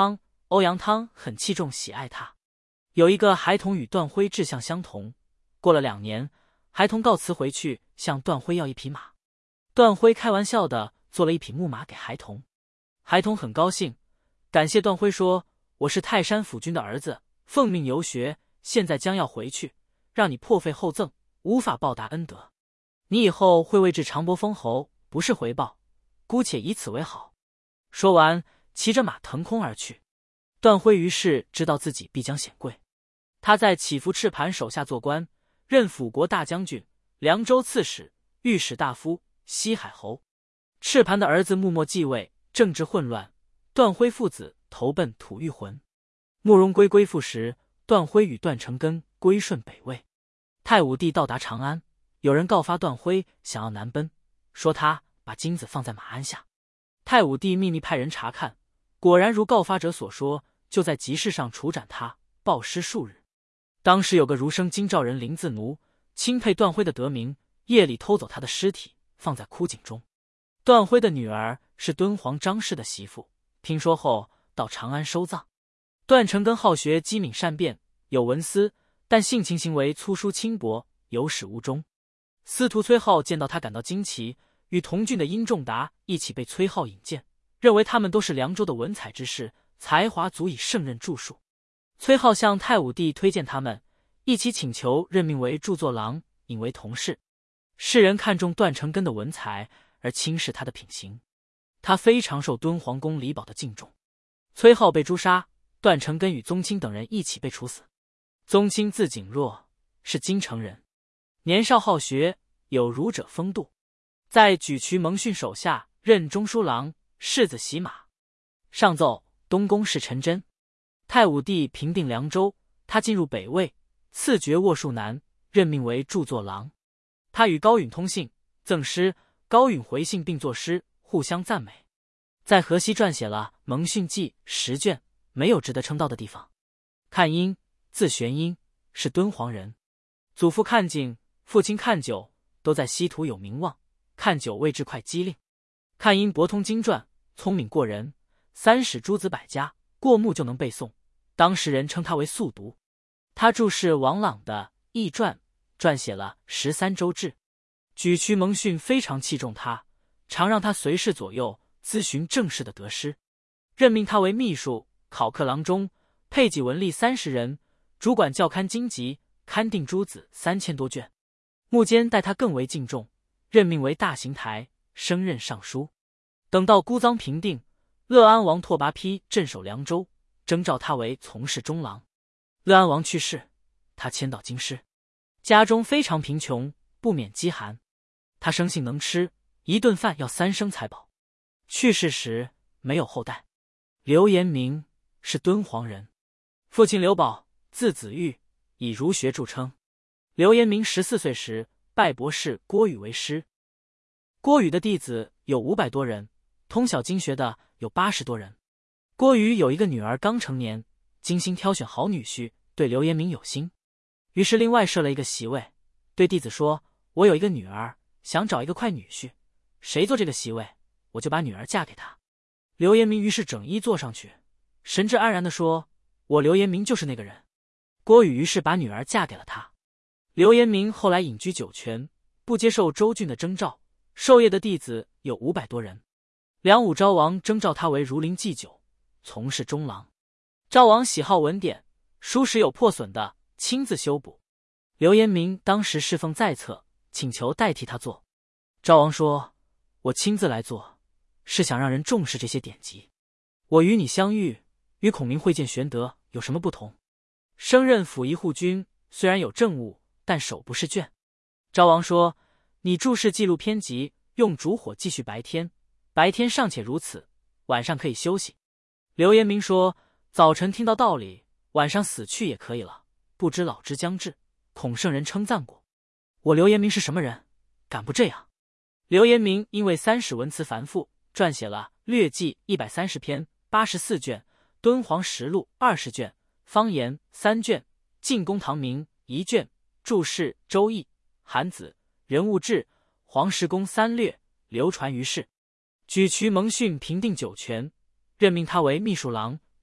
欧阳汤很器重喜爱他。有一个孩童与段辉志向相同，过了2年，孩童告辞回去，向段辉要一匹马。段辉开玩笑的做了一匹木马给孩童，孩童很高兴，感谢段辉说：“我是泰山府君的儿子，奉命游学，现在将要回去，让你破费厚赠，无法报答恩德。你以后会位至长伯封侯，不是回报，姑且以此为好。”说完，骑着马腾空而去。段辉于是知道自己必将显贵。他在祈福赤磐手下做官，任辅国大将军、凉州刺史、御史大夫、西海侯。赤磐的儿子穆墨继位，政治混乱，段辉父子投奔吐谷浑。慕容归归附时，段辉与段成根归顺北魏。太武帝到达长安，有人告发段辉想要南奔，说他把金子放在马鞍下。太武帝秘密派人查看，果然如告发者所说，就在集市上处斩他，暴尸数日。当时有个儒生京兆人林自奴，钦佩段辉的德名，夜里偷走他的尸体，放在枯井中。段辉的女儿是敦煌张氏的媳妇，听说后到长安收葬。段成根好学，机敏善辩，有文思，但性情行为粗疏轻薄，有始无终。司徒崔颢见到他感到惊奇，与同郡的殷仲达一起被崔颢引荐，认为他们都是凉州的文采之士，才华足以胜任著述。崔颢向太武帝推荐他们，一起请求任命为著作郎，引为同事。世人看重段成根的文才，而轻视他的品行。他非常受敦煌宫李宝的敬重。崔颢被诛杀，段成根与宗亲等人一起被处死。宗亲字景若，是京城人，年少好学，有儒者风度，在沮渠蒙逊手下任中书郎，世子洗马。上奏东宫是陈真。太武帝平定凉州，他进入北魏，赐爵卧树南，任命为著作郎。他与高允通信，赠诗，高允回信并作诗，互相赞美。在河西撰写了《蒙逊记》10卷，没有值得称道的地方。看英，字玄英，是敦煌人，祖父看景，父亲看九，都在西土有名望。看九为之快机灵。看英博通经传，聪明过人，三史诸子百家，过目就能背诵，当时人称他为速读。他注释王朗的《易传》，撰写了《13州志》。沮渠蒙逊非常器重他，常让他随侍左右，咨询政事的得失，任命他为秘书、考课郎中，配给文吏30人，主管校勘经籍，勘定诸子3000多卷。穆坚待他更为敬重，任命为大行台，升任尚书。等到姑臧平定，乐安王拓跋丕镇守凉州，征召他为从事中郎。乐安王去世，他迁到京师，家中非常贫穷，不免饥寒。他生性能吃，一顿饭要3升才饱。去世时没有后代。刘延明是敦煌人，父亲刘保，字子玉，以儒学著称。刘延明14岁时拜博士郭宇为师。郭宇的弟子有500多人，通晓经学的有80多人。郭宇有一个女儿刚成年，精心挑选好女婿，对刘延明有心，于是另外设了一个席位，对弟子说：“我有一个女儿，想找一个快女婿，谁做这个席位，我就把女儿嫁给他。”刘延明于是整衣坐上去，神志安然地说：“我刘延明就是那个人。”郭宇于是把女儿嫁给了他。刘延明后来隐居酒泉，不接受州郡的征召，授业的弟子有500多人。梁武昭王征召他为儒林祭酒，从事中郎。昭王喜好文典，书史有破损的，亲自修补。刘延明当时侍奉在侧，请求代替他做。昭王说：“我亲自来做，是想让人重视这些典籍。我与你相遇，与孔明会见玄德有什么不同？升任辅仪护军，虽然有政务，但手不释卷。”昭王说：“你注释记录篇集，用烛火继续白天，白天尚且如此，晚上可以休息。”刘延明说：“早晨听到道理，晚上死去也可以了。不知老之将至，孔圣人称赞过。我刘延明是什么人，敢不这样？”刘延明因为三史文辞繁复，撰写了《略记》130篇84卷，《敦煌实录》20卷，《方言》3卷，《晋公唐明》1卷，注释《周易》《韩子》《人物志》《黄石公3略》流传于世。沮渠蒙逊平定酒泉，任命他为秘书郎，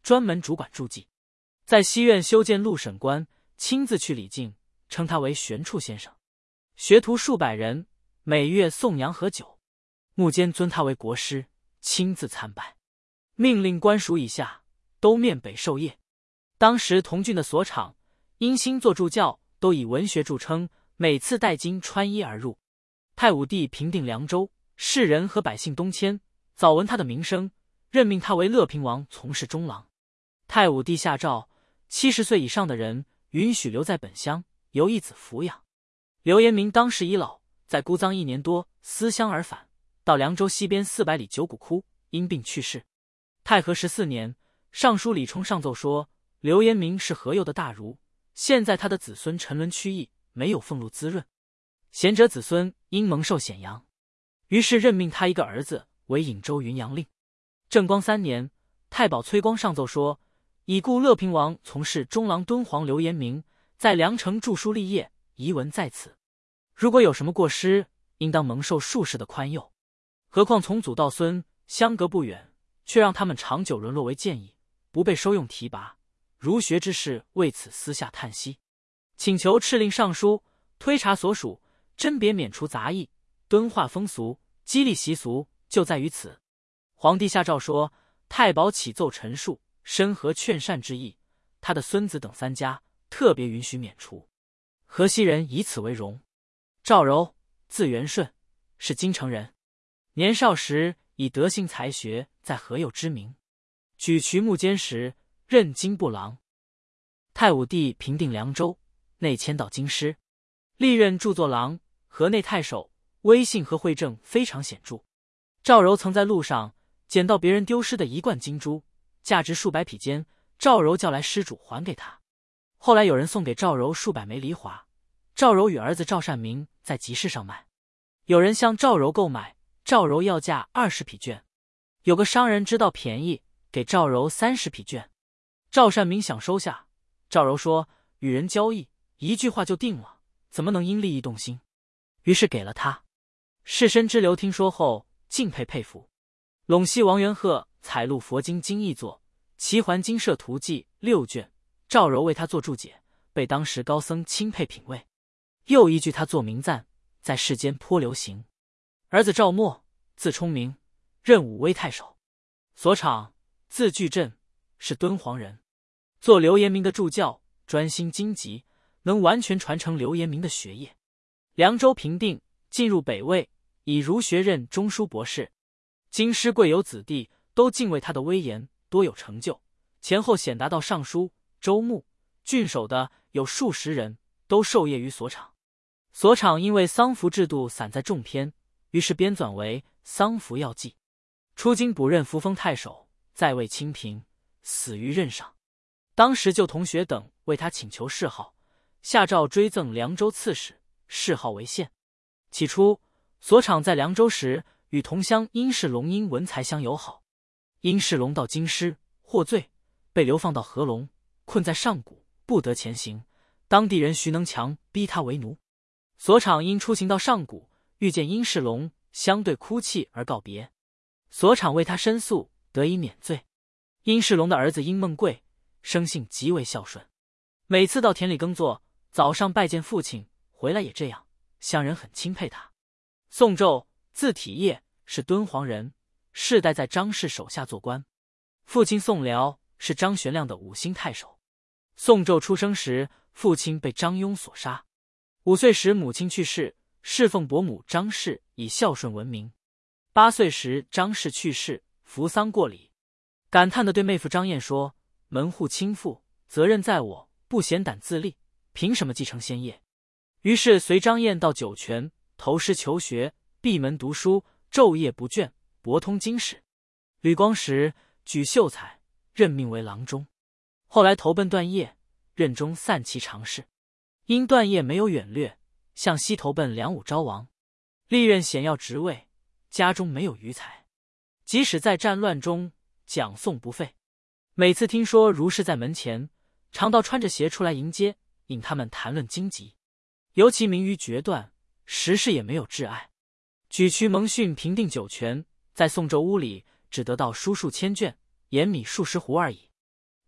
专门主管注记，在西院修建录审官，亲自去礼敬，称他为玄处先生。学徒数百人，每月送娘和酒。幕监尊他为国师，亲自参拜，命令官属以下都面北授业。当时同郡的所长因新做助教，都以文学著称，每次带巾穿衣而入。太武帝平定凉州，士人和百姓东迁，早闻他的名声，任命他为乐平王，从事中郎。太武帝下诏，70岁以上的人允许留在本乡，由义子抚养。刘延明当时已老，在孤臧1年多，思乡而返，到凉州西边400里九谷窟，因病去世。太和14年，尚书李冲上奏说，刘延明是河右的大儒，现在他的子孙沉沦曲意，没有俸禄滋润，贤者子孙应蒙受显扬，于是任命他一个儿子为颍州云阳令。正光3年，太保崔光上奏说，已故乐平王从事中郎敦煌刘延明，在梁城著书立业，遗文在此。如果有什么过失，应当蒙受术士的宽宥。何况从祖到孙相隔不远，却让他们长久沦落为谏议，不被收用提拔，儒学之士为此私下叹息，请求敕令尚书推察所属，甄别免除杂役，敦化风俗，激励习俗，就在于此。皇帝下诏说，太保启奏陈述，深合劝善之意，他的孙子等3家特别允许免除。河西人以此为荣。赵柔，字元顺，是京城人，年少时以德性才学在河右知名，举渠幕监时任京部郎。太武帝平定凉州，内迁到京师，历任著作郎、河内太守，威信和惠政非常显著。赵柔曾在路上捡到别人丢失的1贯金珠，价值数百匹间，赵柔叫来施主还给他。后来有人送给赵柔数百枚梨花，赵柔与儿子赵善明在集市上卖，有人向赵柔购买，赵柔要价20匹绢。有个商人知道便宜，给赵柔30匹绢。赵善明想收下，赵柔说，与人交易1句话就定了，怎么能因利益动心？于是给了他。士绅之流听说后敬佩服。陇西王元鹤采录佛经经译作，齐桓经社图记6卷，赵柔为他做注解，被当时高僧钦佩品味，又依据他做名赞，在世间颇流行。儿子赵默，字冲明，任武威太守，所长字巨镇，是敦煌人，做刘延明的助教，专心经籍，能完全传承刘延明的学业。凉州平定，进入北魏，以儒学任中书博士。京师贵有子弟都敬畏他的威严，多有成就，前后显达到尚书、州牧、郡守的有数十人，都授业于所长。所长因为丧服制度散在众篇，于是编纂为《丧服要记》。出京补任扶风太守，在位清贫，死于任上。当时旧同学等为他请求谥号，下诏追赠凉州刺史，谥号为宪。起初所长在凉州时，与同乡殷世龙因文才相友好。殷世龙到京师获罪，被流放到合龙，困在上谷，不得前行。当地人徐能强逼他为奴。所长因出行到上谷，遇见殷世龙，相对哭泣而告别。所长为他申诉，得以免罪。殷世龙的儿子殷孟贵生性极为孝顺，每次到田里耕作，早上拜见父亲，回来也这样，乡人很钦佩他。宋胄，字体业，是敦煌人，世代在张氏手下做官。父亲宋辽是张玄亮的5星太守。宋胄出生时，父亲被张庸所杀。5岁时母亲去世，侍奉伯母张氏以孝顺闻名。8岁时张氏去世，扶丧过礼，感叹地对妹夫张燕说，门户倾覆，责任在我，不显胆自立，凭什么继承先业？于是随张燕到酒泉，投师求学，闭门读书，昼夜不倦，博通经史。吕光时举秀才，任命为郎中。后来投奔段业，任中散骑常侍。因段业没有远略，向西投奔梁武昭王，历任显要职位，家中没有余财。即使在战乱中，讲诵不废。每次听说儒士在门前，常到穿着鞋出来迎接，引他们谈论经籍。尤其明于决断，时事也没有挚爱。举渠蒙逊平定酒泉，在宋州屋里只得到书数千卷，盐米数十斛而已。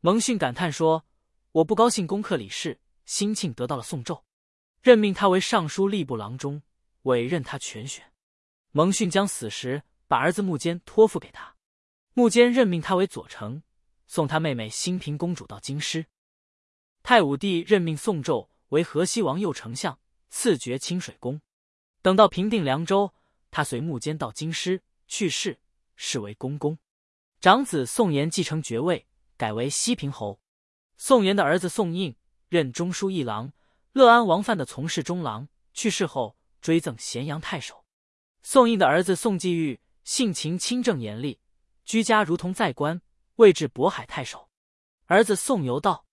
蒙逊感叹说：“我不高兴攻克李氏，兴庆得到了宋胄，任命他为尚书吏部郎中，委任他全选。蒙逊将死时把儿子穆坚托付给他，穆坚任命他为左丞，送他妹妹兴平公主到京师。太武帝任命宋胄为河西王右丞相，赐爵清水公。等到平定凉州，他随穆坚到京师，去世，是为公公。长子宋延继承爵位，改为西平侯。宋延的儿子宋应任中书议郎，乐安王范的从事中郎，去世后追赠咸阳太守。宋应的儿子宋继玉性情清正严厉，居家如同在官，位至渤海太守。儿子宋由道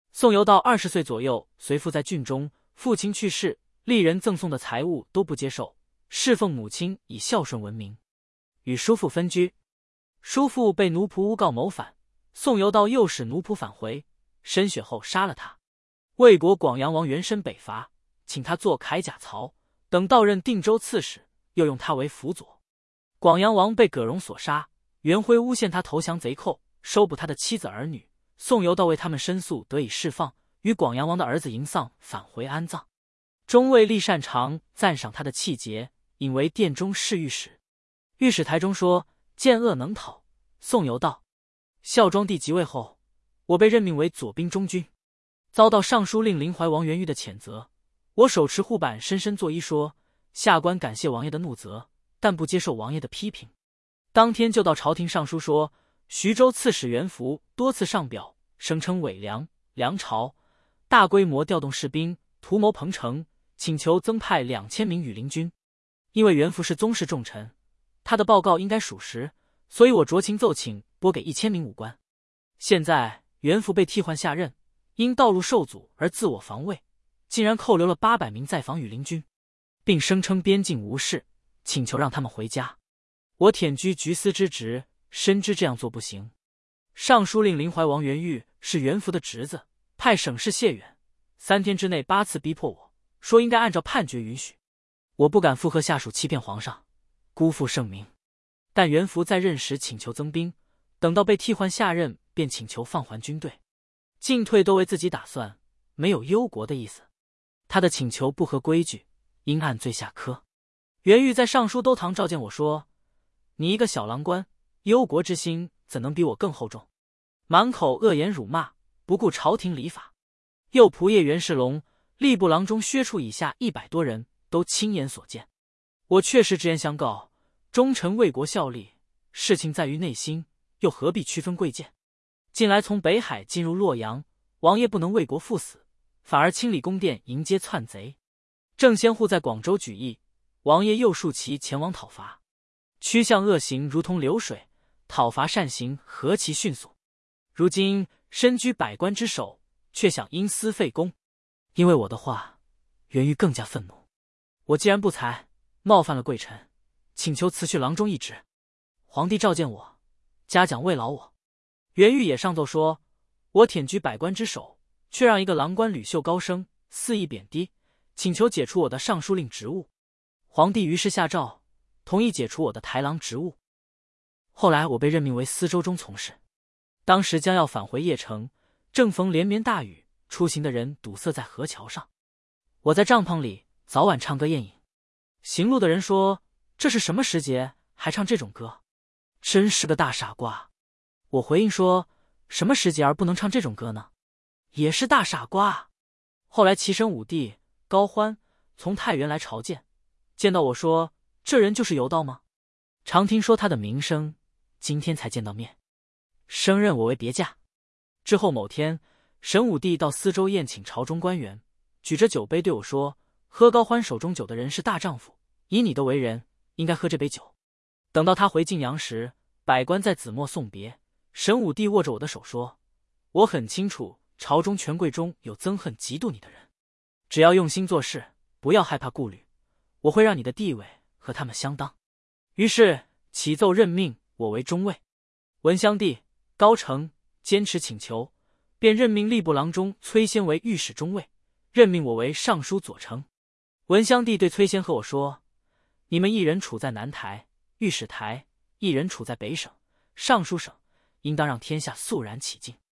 20岁左右，随父在郡中，父亲去世，历人赠送的财物都不接受，侍奉母亲以孝顺闻名。与叔父分居，叔父被奴仆诬告谋反，宋由道诱使奴仆返回，申雪后杀了他。魏国广阳王袁深北伐，请他做铠甲曹，等到任定州刺史，又用他为辅佐。广阳王被葛荣所杀，袁辉诬陷他投降贼寇，收捕他的妻子儿女，宋由道为他们申诉，得以释放，与广阳王的儿子迎丧，返回安葬。中尉厉善长赞赏他的气节，引为殿中侍御史。御史台中说：“见恶能讨。”宋由道：“孝庄帝即位后，我被任命为左兵中军，遭到尚书令临淮王元玉的谴责。我手持护板，深深作揖说：下官感谢王爷的怒责，但不接受王爷的批评。当天就到朝廷上书说，徐州刺史袁福多次上表，声称伪梁朝，大规模调动士兵，图谋彭城，请求增派2000名羽林军。因为袁福是宗室重臣，他的报告应该属实，所以我酌情奏请拨给1000名武官。现在袁福被替换下任，因道路受阻而自我防卫，竟然扣留了800名在防羽林军，并声称边境无事，请求让他们回家。我忝居局司之职，深知这样做不行。尚书令临淮王元玉是袁福的侄子，派省事谢远3天之内8次逼迫我，说应该按照判决允许。我不敢附和下属欺骗皇上，辜负圣明。但袁福在任时请求增兵，等到被替换下任，便请求放还军队，进退都为自己打算，没有忧国的意思。他的请求不合规矩，应按罪下科。袁玉在尚书都堂召见我说：“你一个小郎官，忧国之心怎能比我更厚重？满口恶言辱骂，不顾朝廷礼法。”右仆射袁世龙、吏部郎中薛处以下100多人都亲眼所见。我确实直言相告，忠臣为国效力，事情在于内心，又何必区分贵贱？近来从北海进入洛阳，王爷不能为国赴死，反而清理宫殿迎接篡贼。郑先护在广州举义，王爷又束其前往讨伐。趋向恶行如同流水，讨伐善行何其迅速。如今身居百官之首，却想因私废公。因为我的话，袁玉更加愤怒。我既然不才，冒犯了贵臣，请求辞去郎中一职。皇帝召见我，嘉奖慰劳我。袁玉也上奏说，我忝居百官之首，却让一个郎官屡秀高升，肆意贬低，请求解除我的尚书令职务。皇帝于是下诏，同意解除我的台郎职务。后来我被任命为司州中从事，当时将要返回邺城，正逢连绵大雨，出行的人堵塞在河桥上。我在帐篷里早晚唱歌宴饮，行路的人说，这是什么时节还唱这种歌，真是个大傻瓜。我回应说，什么时节而不能唱这种歌呢？也是大傻瓜。后来齐神武帝高欢从太原来朝见，见到我说，这人就是由道吗？常听说他的名声，今天才见到面，升任我为别驾。之后某天，神武帝到司州宴请朝中官员，举着酒杯对我说，喝高欢手中酒的人是大丈夫，以你的为人，应该喝这杯酒。等到他回晋阳时，百官在子墨送别，神武帝握着我的手说，我很清楚朝中权贵中有憎恨嫉妒你的人，只要用心做事，不要害怕顾虑，我会让你的地位和他们相当。于是启奏任命我为中尉。文襄帝高澄坚持请求，便任命吏部郎中崔先为御史中尉，任命我为尚书左丞。文襄帝对崔先和我说，你们一人处在南台、御史台，一人处在北省、尚书省，应当让天下肃然起敬。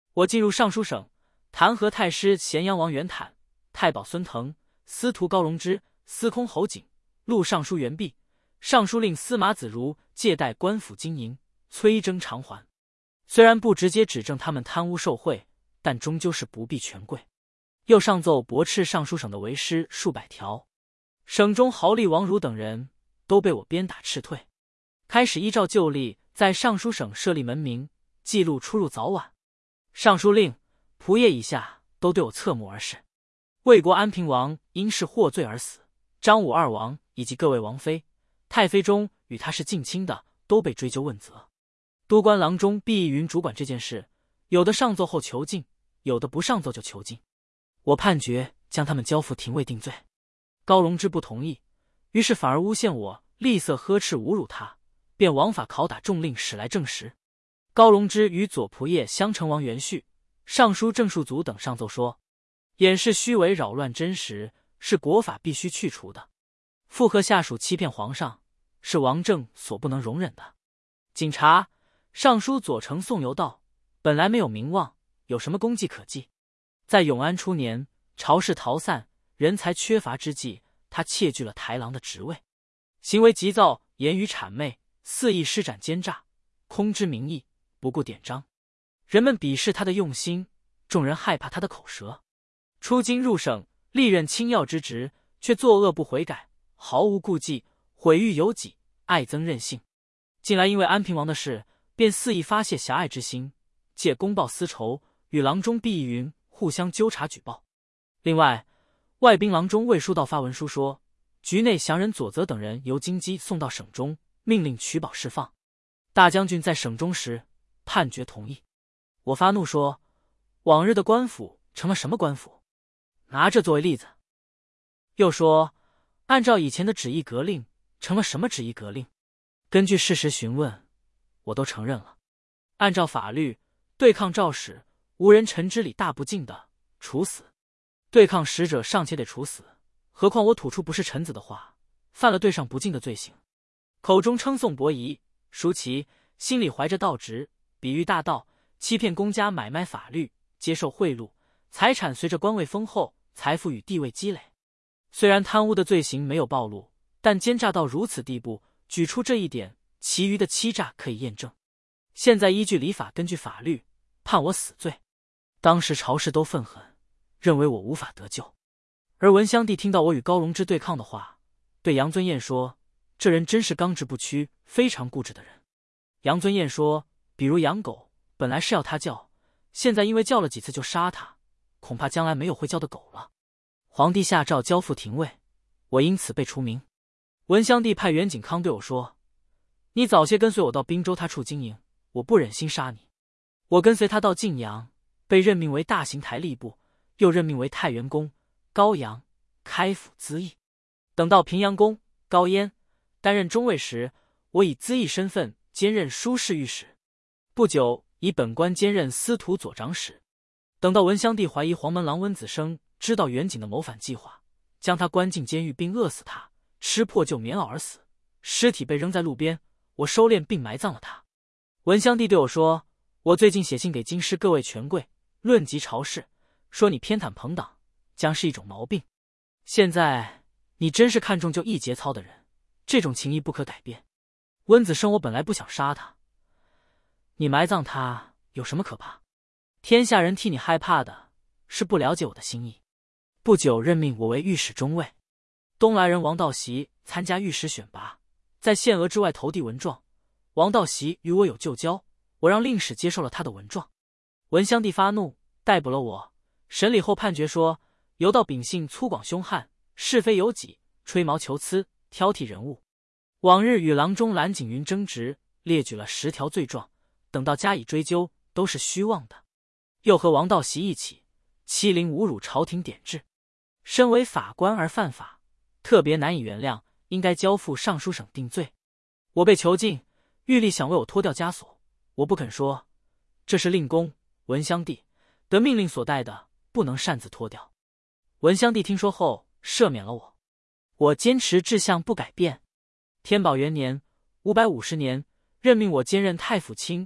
我进入尚书省，弹劾太师咸阳王元坦、太保孙腾、司徒高荣之、司空侯景、录尚书元弼、尚书令司马子如借贷官府金银，催征偿还。虽然不直接指证他们贪污受贿，但终究是不避权贵。又上奏驳斥尚书省的为师数百条，省中豪吏王儒等人都被我鞭打斥退。开始依照旧例在尚书省设立门名，记录出入早晚。尚书令、仆射以下都对我侧目而视。魏国安平王因是获罪而死，张武二王以及各位王妃、太妃中与他是近亲的都被追究问责。都官郎中毕义云主管这件事，有的上奏后囚禁，有的不上奏就囚禁。我判决将他们交付廷尉定罪。高荣之不同意，于是反而诬陷我厉色呵斥侮辱他，便王法拷打众令使来证实。高荣之与左仆射襄城王元旭、尚书郑树祖等上奏说，掩饰虚伪扰乱真实，是国法必须去除的。附和下属欺骗皇上，是王政所不能容忍的。警察尚书左丞宋由道本来没有名望，有什么功绩可记？在永安初年，朝事逃散，人才缺乏之际，他窃据了台郎的职位，行为急躁，言语谄媚，肆意施展奸诈，空知名义，不顾典章。人们鄙视他的用心，众人害怕他的口舌。出京入省，历任清要之职，却作恶不悔改，毫无顾忌，毁誉有己，爱憎任性。近来因为安平王的事，便肆意发泄狭隘之心，借公报私仇，与郎中毕义云互相纠察举报。另外，外兵郎中魏书道发文书说，局内降人左泽等人由京畿送到省中，命令取保释放。大将军在省中时，判决同意。我发怒说，往日的官府成了什么官府？拿这作为例子。又说，按照以前的旨意革令，成了什么旨意革令？根据事实询问，我都承认了。按照法律，对抗诏使，无人臣之礼大不敬的，处死；对抗使者尚且得处死，何况我吐出不是臣子的话，犯了对上不敬的罪行。口中称颂伯夷、叔齐，心里怀着道直，比喻大道，欺骗公家买卖法律，接受贿赂，财产随着官位丰厚，财富与地位积累。虽然贪污的罪行没有暴露，但奸诈到如此地步，举出这一点，其余的欺诈可以验证。现在依据礼法，根据法律判我死罪。当时朝士都愤恨，认为我无法得救。而文襄帝听到我与高荣之对抗的话，对杨尊彦说，这人真是刚直不屈，非常固执的人。杨尊彦说，比如养狗，本来是要他叫，现在因为叫了几次就杀他，恐怕将来没有会叫的狗了。皇帝下诏交付廷尉，我因此被除名。文襄帝派袁景康对我说，你早些跟随我到滨州他处经营，我不忍心杀你。我跟随他到晋阳，被任命为大行台吏部，又任命为太原公、高阳、开府咨议。等到平阳公、高淹担任中尉时，我以咨议身份兼任书侍御史。不久，以本官兼任司徒左长史。等到文襄帝怀疑黄门郎温子升知道袁景的谋反计划，将他关进监狱并饿死他，吃破旧棉袄而死，尸体被扔在路边，我收敛并埋葬了他。文襄帝对我说，我最近写信给京师各位权贵，论及朝事，说你偏袒朋党，将是一种毛病。现在你真是看重就义节操的人，这种情谊不可改变。温子升我本来不想杀他，你埋葬他有什么可怕？天下人替你害怕的是不了解我的心意。不久任命我为御史中尉。东莱人王道习参加御史选拔，在县额之外投递文状。王道习与我有旧交，我让令史接受了他的文状。文襄帝发怒，逮捕了我。审理后判决说，由道秉性粗犷凶悍，是非有己，吹毛求疵，挑剔人物。往日与郎中蓝景云争执，列举了10条罪状，等到加以追究，都是虚妄的。又和王道习一起欺凌侮辱朝廷典制，身为法官而犯法，特别难以原谅，应该交付尚书省定罪。我被囚禁，狱吏想为我脱掉枷锁，我不肯说，这是令公、文襄帝得命令所带的，不能擅自脱掉。文襄帝听说后赦免了我，我坚持志向不改变。天宝元年550年，任命我兼任太府卿，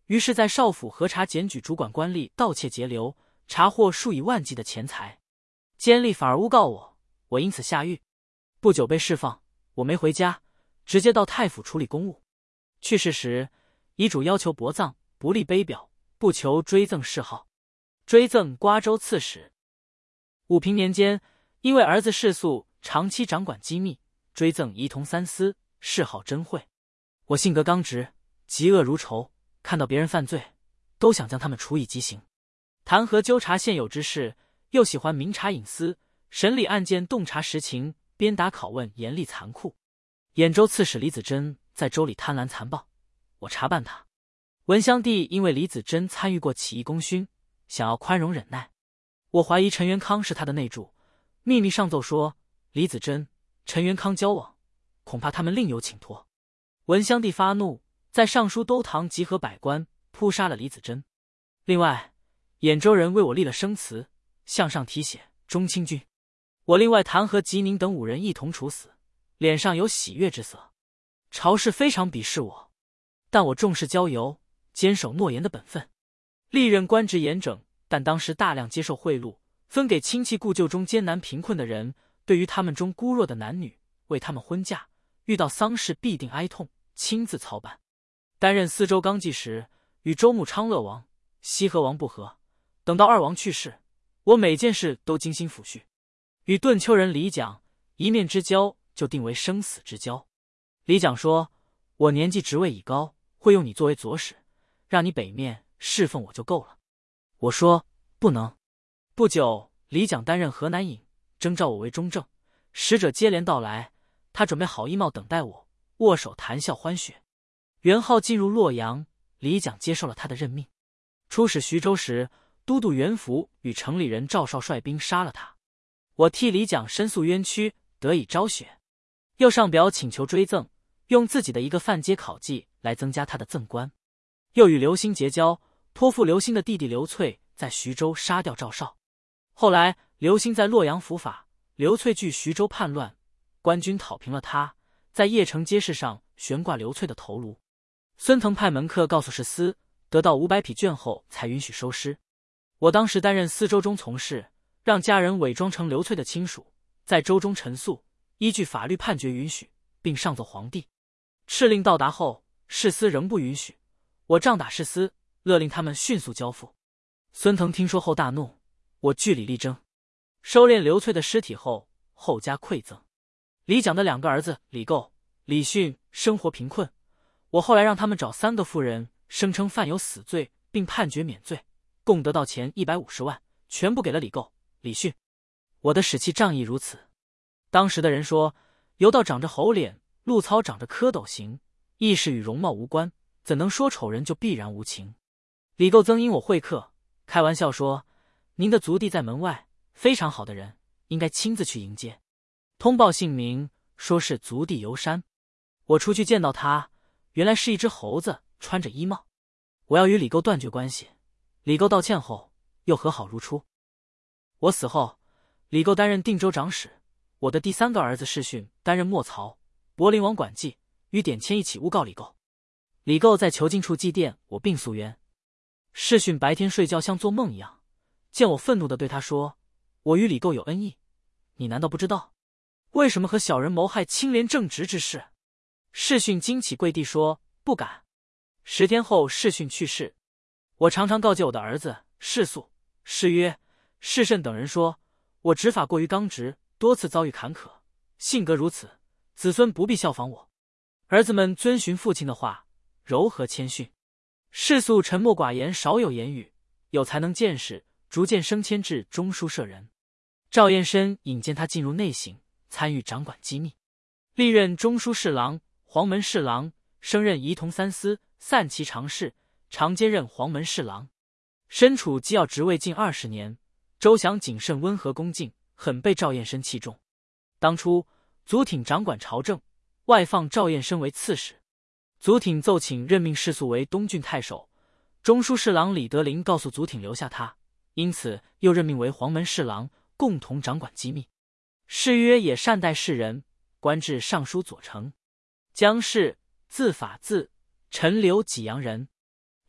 于是，在少府核查检举主管官吏盗窃节流，查获数以万计的钱财。监吏反而诬告我，我因此下狱，不久被释放。我没回家，直接到太府处理公务。去世时，遗嘱要求薄葬，不立碑表，不求追赠谥号，追赠瓜州刺史。武平年间，因为儿子世素长期掌管机密，追赠仪同三司，谥号真惠。我性格刚直，嫉恶如仇，看到别人犯罪，都想将他们处以极刑。弹劾纠察现有之事，又喜欢明察隐私，审理案件洞察实情，鞭打拷问严厉残酷。兖州刺史李子珍在州里贪婪残暴，我查办他。文襄帝因为李子珍参与过起义功勋，想要宽容忍耐。我怀疑陈元康是他的内助，秘密上奏说李子珍、陈元康交往，恐怕他们另有请托。文襄帝发怒，在尚书都堂集合百官，扑杀了李子珍。另外，兖州人为我立了生祠，向上题写中清君。我另外弹劾吉宁等5人一同处死，脸上有喜悦之色。朝士非常鄙视我，但我重视交游，坚守诺言的本分。历任官职严整，但当时大量接受贿赂，分给亲戚故旧中艰难贫困的人，对于他们中孤弱的男女，为他们婚嫁，遇到丧事必定哀痛，亲自操办。担任司州纲纪时，与州牧昌乐王、西河王不和，等到2王去世，我每件事都精心抚恤。与顿丘人李讲一面之交，就定为生死之交。李讲说，我年纪职位已高，会用你作为左使，让你北面侍奉我就够了。我说不能。不久，李讲担任河南尹，征召我为中正，使者接连到来，他准备好衣帽等待我，握手谈笑欢谑。元昊进入洛阳，李讲接受了他的任命。出使徐州时，都督袁福与城里人赵绍率兵杀了他，我替李讲申诉冤屈，得以昭雪。又上表请求追赠，用自己的一个范阶考绩来增加他的赠官。又与刘兴结交，托付刘兴的弟弟刘粹在徐州杀掉赵绍。后来刘兴在洛阳伏法，刘粹据徐州叛乱，官军讨平了他，在邺城街市上悬挂刘粹的头颅。孙腾派门客告诉士司，得到500匹绢后才允许收尸。我当时担任司州中从事，让家人伪装成刘粹的亲属，在州中陈诉，依据法律判决允许，并上奏皇帝。敕令到达后，士司仍不允许，我杖打士司，勒令他们迅速交付。孙腾听说后大怒，我据理力争，收敛刘粹的尸体后，后加馈赠。李讲的2个儿子李构、李训生活贫困，我后来让他们找3个妇人，声称犯有死罪，并判决免罪，共得到钱150万，全部给了李构、李训。我的使气仗义如此。当时的人说，游道长着猴脸，陆曹长着蝌蚪形，亦是与容貌无关，怎能说丑人就必然无情？李构曾因我会客，开玩笑说，您的族弟在门外，非常好的人，应该亲自去迎接。通报姓名，说是族弟游山。我出去见到他，原来是一只猴子，穿着衣帽。我要与李构断绝关系，李构道歉后，又和好如初。我死后，李构担任定州长史，我的第3个儿子世训担任莫曹、柏林王管记，与典签一起诬告李构。李构在囚禁处祭奠我，并诉冤。世训白天睡觉像做梦一样，见我愤怒地对他说，我与李构有恩义，你难道不知道？为什么和小人谋害清廉正直之事？世训惊起跪地说，不敢。10天后世训去世。我常常告诫我的儿子世素、世约、世慎等人说，我执法过于刚直，多次遭遇坎坷，性格如此，子孙不必效仿我。儿子们遵循父亲的话，柔和谦逊。世素沉默寡言，少有言语，有才能见识，逐渐升迁至中书舍人。赵彦深引荐他进入内省，参与掌管机密，历任中书侍郎、黄门侍郎，升任仪同三司、散骑常侍，常兼任黄门侍郎。身处机要职位近20年，周详谨慎温和恭敬，很被赵彦深器重。当初祖挺掌管朝政，外放赵彦深为刺史。祖挺奏请任命世素为东郡太守，中书侍郎李德林告诉祖挺留下他，因此又任命为黄门侍郎，共同掌管机密。世约也善待世人，官至尚书左丞。姜氏，字法字，陈留济阳人。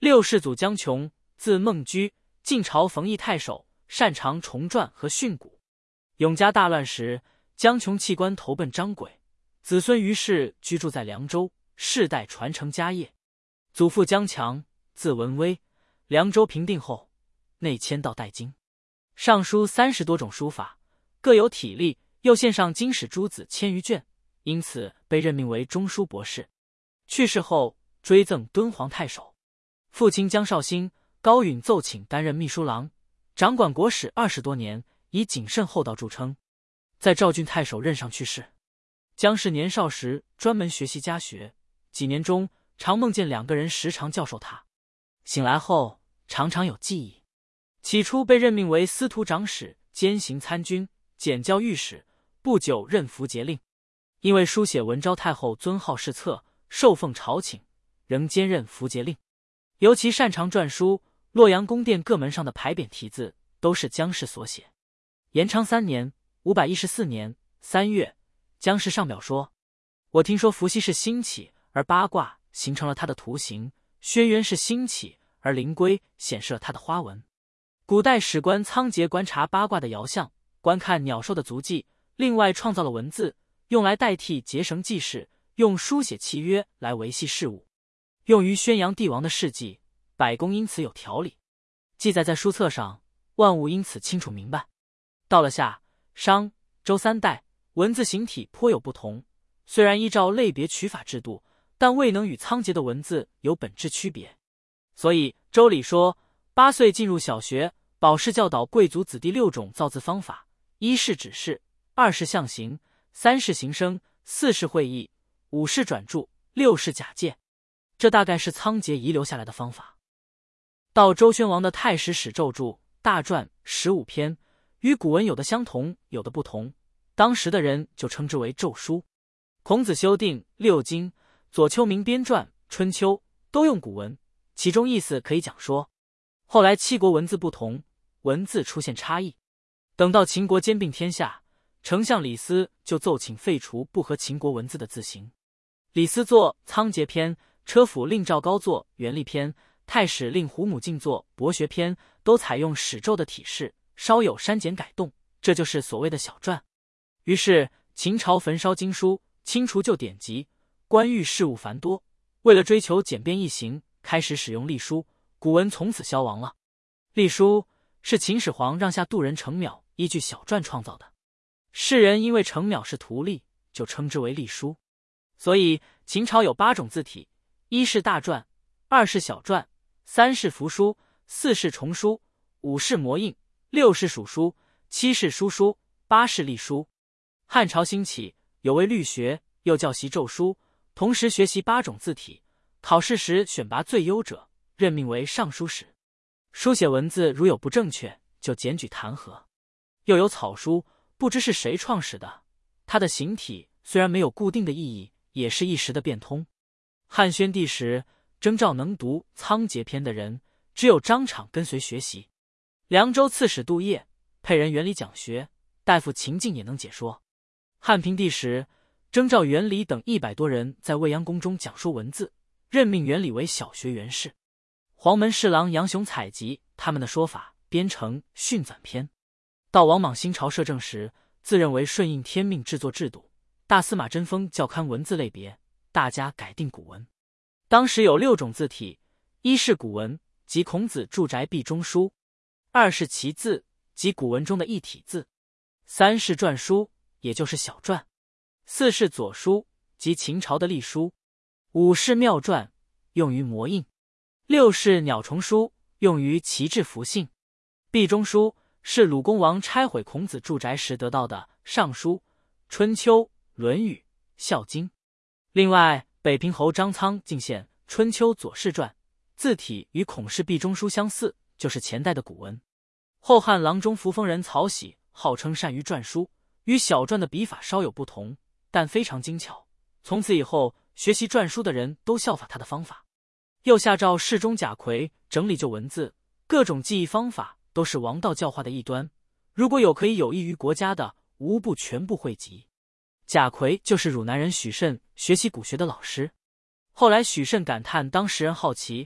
六世祖姜琼，字孟居，晋朝冯异太守，擅长重篆和训诂。永嘉大乱时，姜琼弃官投奔张轨，子孙于是居住在凉州，世代传承家业。祖父姜强，字文威，凉州平定后，内迁到代京，上书30多种书法，各有体例，又献上经史诸子1000余卷，因此被任命为中书博士。去世后追赠敦煌太守。父亲姜绍兴，高允奏请担任秘书郎，掌管国史20多年，以谨慎厚道著称。在赵郡太守任上去世。姜氏年少时专门学习家学，几年中常梦见2个人时常教授他，醒来后常常有记忆。起初被任命为司徒长史，兼行参军，检校御史，不久任符节令。因为书写文昭太后尊号侍策，受奉朝请，仍兼任符节令。尤其擅长篆书，洛阳宫殿各门上的牌匾题字都是姜氏所写。延昌3年514年3月，姜氏上表说：“我听说伏羲是兴起，而八卦形成了他的图形；轩辕是兴起，而灵龟显示了他的花纹。古代史官仓颉观察八卦的爻象，观看鸟兽的足迹，另外创造了文字，用来代替结绳记事，用书写契约来维系事务，用于宣扬帝王的事迹，百工因此有条理，记载在书册上，万物因此清楚明白。到了夏、商、周3代，文字形体颇有不同，虽然依照类别取法制度，但未能与仓颉的文字有本质区别。所以周礼说，8岁进入小学，保氏教导贵族子弟6种造字方法：一是指示，2是象形，3是形声，4是会意，5是转注，6是假借。这大概是仓颉遗留下来的方法。到周宣王的太史史咒注大传15篇，与古文有的相同，有的不同，当时的人就称之为咒书。孔子修订6经，左丘明编撰春秋，都用古文，其中意思可以讲说，后来7国文字不同，文字出现差异。等到秦国兼并天下，丞相李斯就奏请废除不合秦国文字的字形。李斯作仓颉篇，车府令赵高作元历篇，太史令胡母进作博学篇，都采用史咒的体式，稍有删减改动，这就是所谓的小篆。于是秦朝焚烧经书，清除旧典籍，官狱事务繁多，为了追求简便易行，开始使用隶书，古文从此消亡了。隶书是秦始皇让下杜人程邈依据小篆创造的，世人因为程邈是图隶，就称之为隶书。所以秦朝有8种字体：一是大篆，2是小篆，3是符书，4是重书，5是模印，6是属书，7是书书，8是隶书。汉朝兴起，有为律学，又教习咒书，同时学习8种字体，考试时选拔最优者，任命为尚书使。书写文字如有不正确，就检举弹劾。又有草书，不知是谁创始的，它的形体虽然没有固定的意义，也是一时的变通。汉宣帝时，征召能读仓颉篇的人，只有张敞跟随学习。凉州刺史杜晔配人原理讲学，大夫秦晋也能解说。汉平帝时，征召元礼等100多人在未央宫中讲说文字，任命元礼为小学元士。黄门侍郎杨雄采集他们的说法，编成训纂篇。到王莽新朝摄政时，自认为顺应天命制作制度，大司马贞丰校勘文字类别，大家改定古文。当时有6种字体：一是古文，即孔子住宅壁中书；二是奇字，即古文中的一体字；三是篆书，也就是小篆；四是左书，即秦朝的隶书；五是妙篆，用于模印；六是鸟虫书，用于旗帜符信。壁中书是鲁公王拆毁孔子住宅时得到的尚书、春秋、论语、孝经。另外，北平侯张苍进献春秋左氏传，字体与孔氏壁中书相似，就是前代的古文。后汉郎中扶风人曹玺号称善于篆书，与小篆的笔法稍有不同，但非常精巧。从此以后，学习篆书的人都效法他的方法。又下诏侍中贾逵整理旧文字，各种记忆方法都是王道教化的一端，如果有可以有益于国家的，无不全部汇集。贾逵就是汝南人许慎学习古学的老师。后来许慎感叹当时人好奇，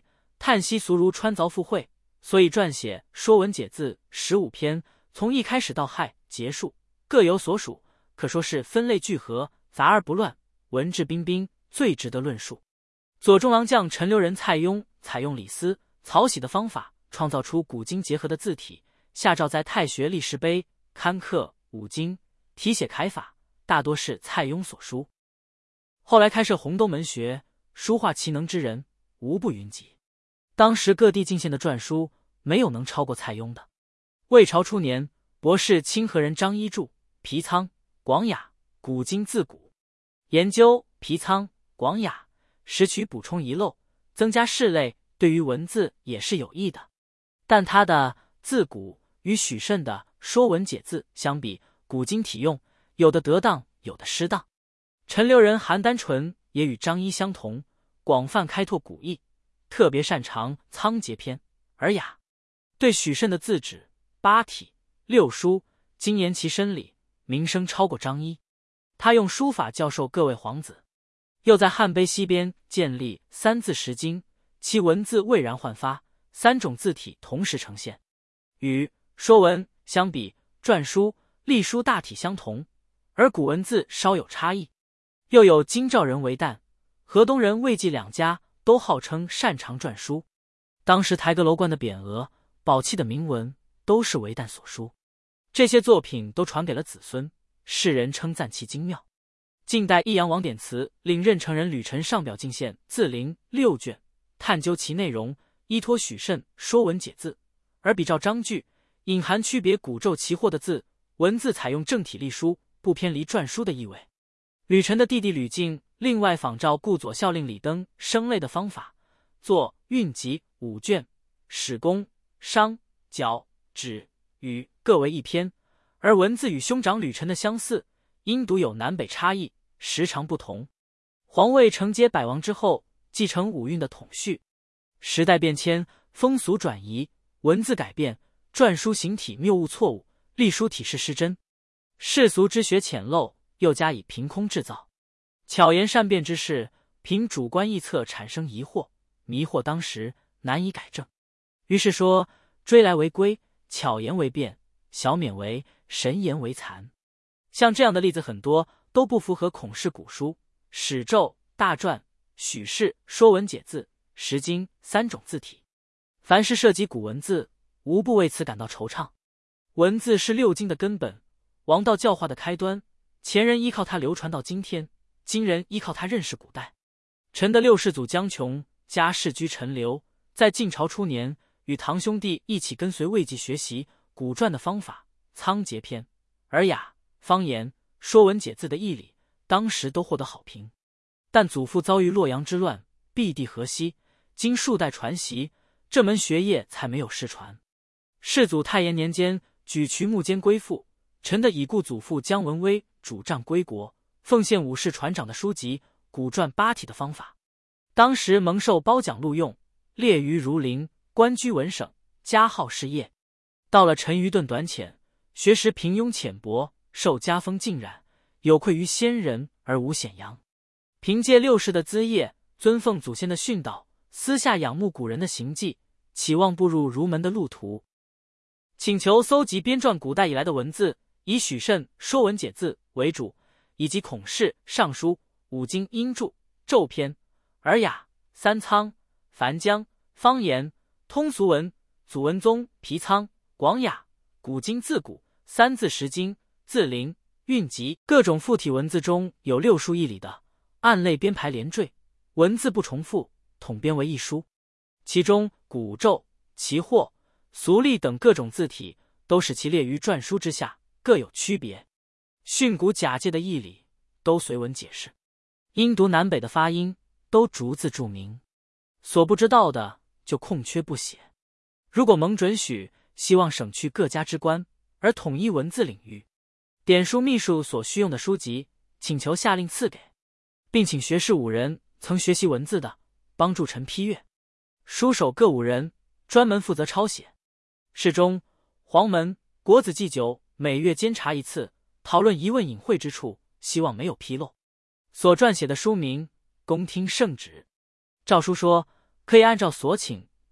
叹息俗儒穿凿附会，所以撰写《说文解字》15篇，从一开始到亥结束，各有所属，可说是分类聚合，杂而不乱，文质彬彬，最值得论述。左中郎将陈留人蔡邕采用李斯、曹玺的方法，创造出古今结合的字体，下诏在太学立石碑，刊刻五经，题写楷法，大多是蔡邕所书。后来开设洪都门学，书画奇能之人无不云集。当时各地进献的篆书，没有能超过蔡邕的。魏朝初年，博士清河人张一著《皮仓、广雅古今字古》，研究皮仓、广雅，拾取补充遗漏，增加事类，对于文字也是有益的。但他的字古与许慎的《说文解字》相比，古今体用，有的得当，有的失当。陈留人韩丹纯也与张一相同，广泛开拓古意，特别擅长仓颉篇、尔雅。对许慎的字指、八体、六书，精研其深理，名声超过张一。他用书法教授各位皇子，又在汉碑西边建立三字十经，其文字蔚然焕发，三种字体同时呈现。与《说文》相比，篆书、隶书大体相同，而古文字稍有差异。又有京兆人韦诞、河东人魏济两家都号称擅长篆书。当时台阁楼观的匾额、宝器的铭文都是韦诞所书，这些作品都传给了子孙，世人称赞其精妙。晋代益阳王典祠令任城人吕臣上表进献字灵6卷，探究其内容，依托许慎《说文解字》，而比照章句，隐含区别古咒奇货的字，文字采用正体隶书，不偏离篆书的意味。吕臣的弟弟吕敬另外仿照顾左校令李登生类的方法，作韵集5卷，史公、商、角、止、语各为一篇，而文字与兄长吕臣的相似，因独有南北差异，时常不同。皇位承接百王之后，继承五运的统序，时代变迁，风俗转移，文字改变，篆书形体谬误错误，隶书体式失真，世俗之学浅陋，又加以凭空制造，巧言善辩之士，凭主观臆测产生疑惑，迷惑当时，难以改正。于是说，追来为归，巧言为辩，小勉为神言为残。像这样的例子很多，都不符合孔氏古书、史咒、大篆、许氏、说文解字、识经三种字体。凡是涉及古文字，无不为此感到惆怅。文字是六经的根本，王道教化的开端，前人依靠它流传到今天，今人依靠它认识古代。陈的六世祖姜琼家世居陈留，在晋朝初年与堂兄弟一起跟随魏济学习古篆的方法，仓颉篇、尔雅、方言、说文解字的义理，当时都获得好评。但祖父遭遇洛阳之乱，避地河西，经数代传习，这门学业才没有失传。世祖太炎年间举渠木间归附，陈的已故祖父姜文威主战归国，奉献武士船长的书籍古篆八体的方法，当时蒙受褒奖录用，列于儒林，官居文省，加号士业。到了陈愚钝短浅，学识平庸浅薄，受家风浸染，有愧于先人而无显扬。凭借六世的资业，尊奉祖先的训导，私下仰慕古人的行迹，期望步入儒门的路途。请求搜集编撰古代以来的文字，以许慎《说文解字》为主，以及孔氏《尚书》、五经音注、咒篇、尔雅、三仓、樊江、方言、通俗文、祖文宗、皮仓、广雅、古今字古、三字十经、字灵、韵集各种附体文字中有六书一理的，按类编排连缀，文字不重复，统编为一书。其中古咒、奇货、俗例等各种字体都使其列于篆书之下，各有区别。训诂假借的义理都随文解释，音读南北的发音都逐字注明，所不知道的就空缺不写。如果蒙准许，希望省去各家之官，而统一文字领域。典书秘书所需用的书籍，请求下令赐给，并请学士5人曾学习文字的帮助陈批阅。书手各5人专门负责抄写。侍中、黄门、国子祭酒每月监察一次，讨论疑问隐晦之处，希望没有纰漏。所撰写的书名，公听圣旨。诏书说，可以按照所请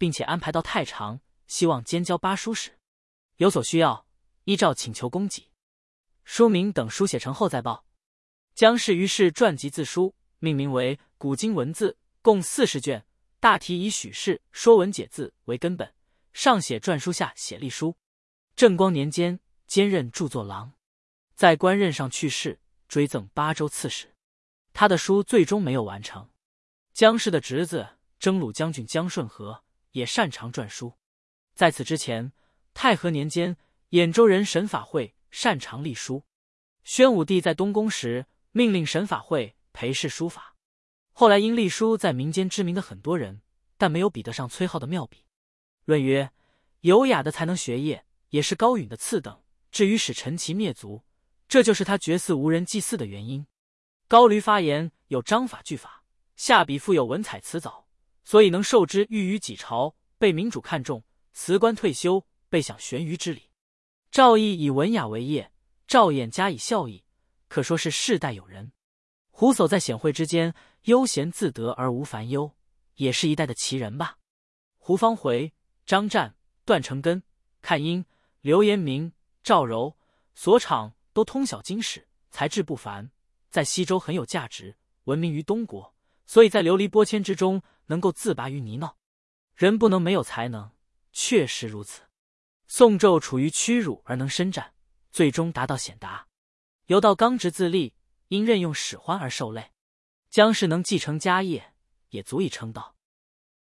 并且安排到太常，希望兼交八书使，有所需要，依照请求供给。书名等书写成后再报。姜氏于是撰集自书，命名为《古今文字》，共40卷，大体以许氏《说文解字》为根本，上写篆书，下写隶书。正光年间，兼任著作郎，在官任上去世，追赠巴州刺史。他的书最终没有完成。姜氏的侄子征虏将军姜顺和也擅长篆书。在此之前，太和年间，兖州人沈法会擅长隶书。宣武帝在东宫时，命令沈法会培示书法。后来因隶书在民间知名的很多人，但没有比得上崔颢的妙笔。论曰，有雅的才能学业，也是高允的次等，至于使陈其灭族，这就是他绝嗣无人祭祀的原因。高闾发言有章法句法，下笔富有文采辞藻，所以能受之誉于己朝，被民主看重，辞官退休，被享悬舆之礼。赵翼以文雅为业，赵衍加以孝义，可说是世代有人。胡叟在显会之间，悠闲自得而无烦忧，也是一代的奇人吧。胡方回、张湛、段成根、看英、刘延明、赵柔、所长都通晓经史，才智不凡，在西周很有价值，闻名于东国，所以在流离波迁之中能够自拔于泥淖。人不能没有才能，确实如此。宋纣处于屈辱而能伸展，最终达到显达。由到刚直自立，因任用使唤而受累。姜氏能继承家业，也足以称道。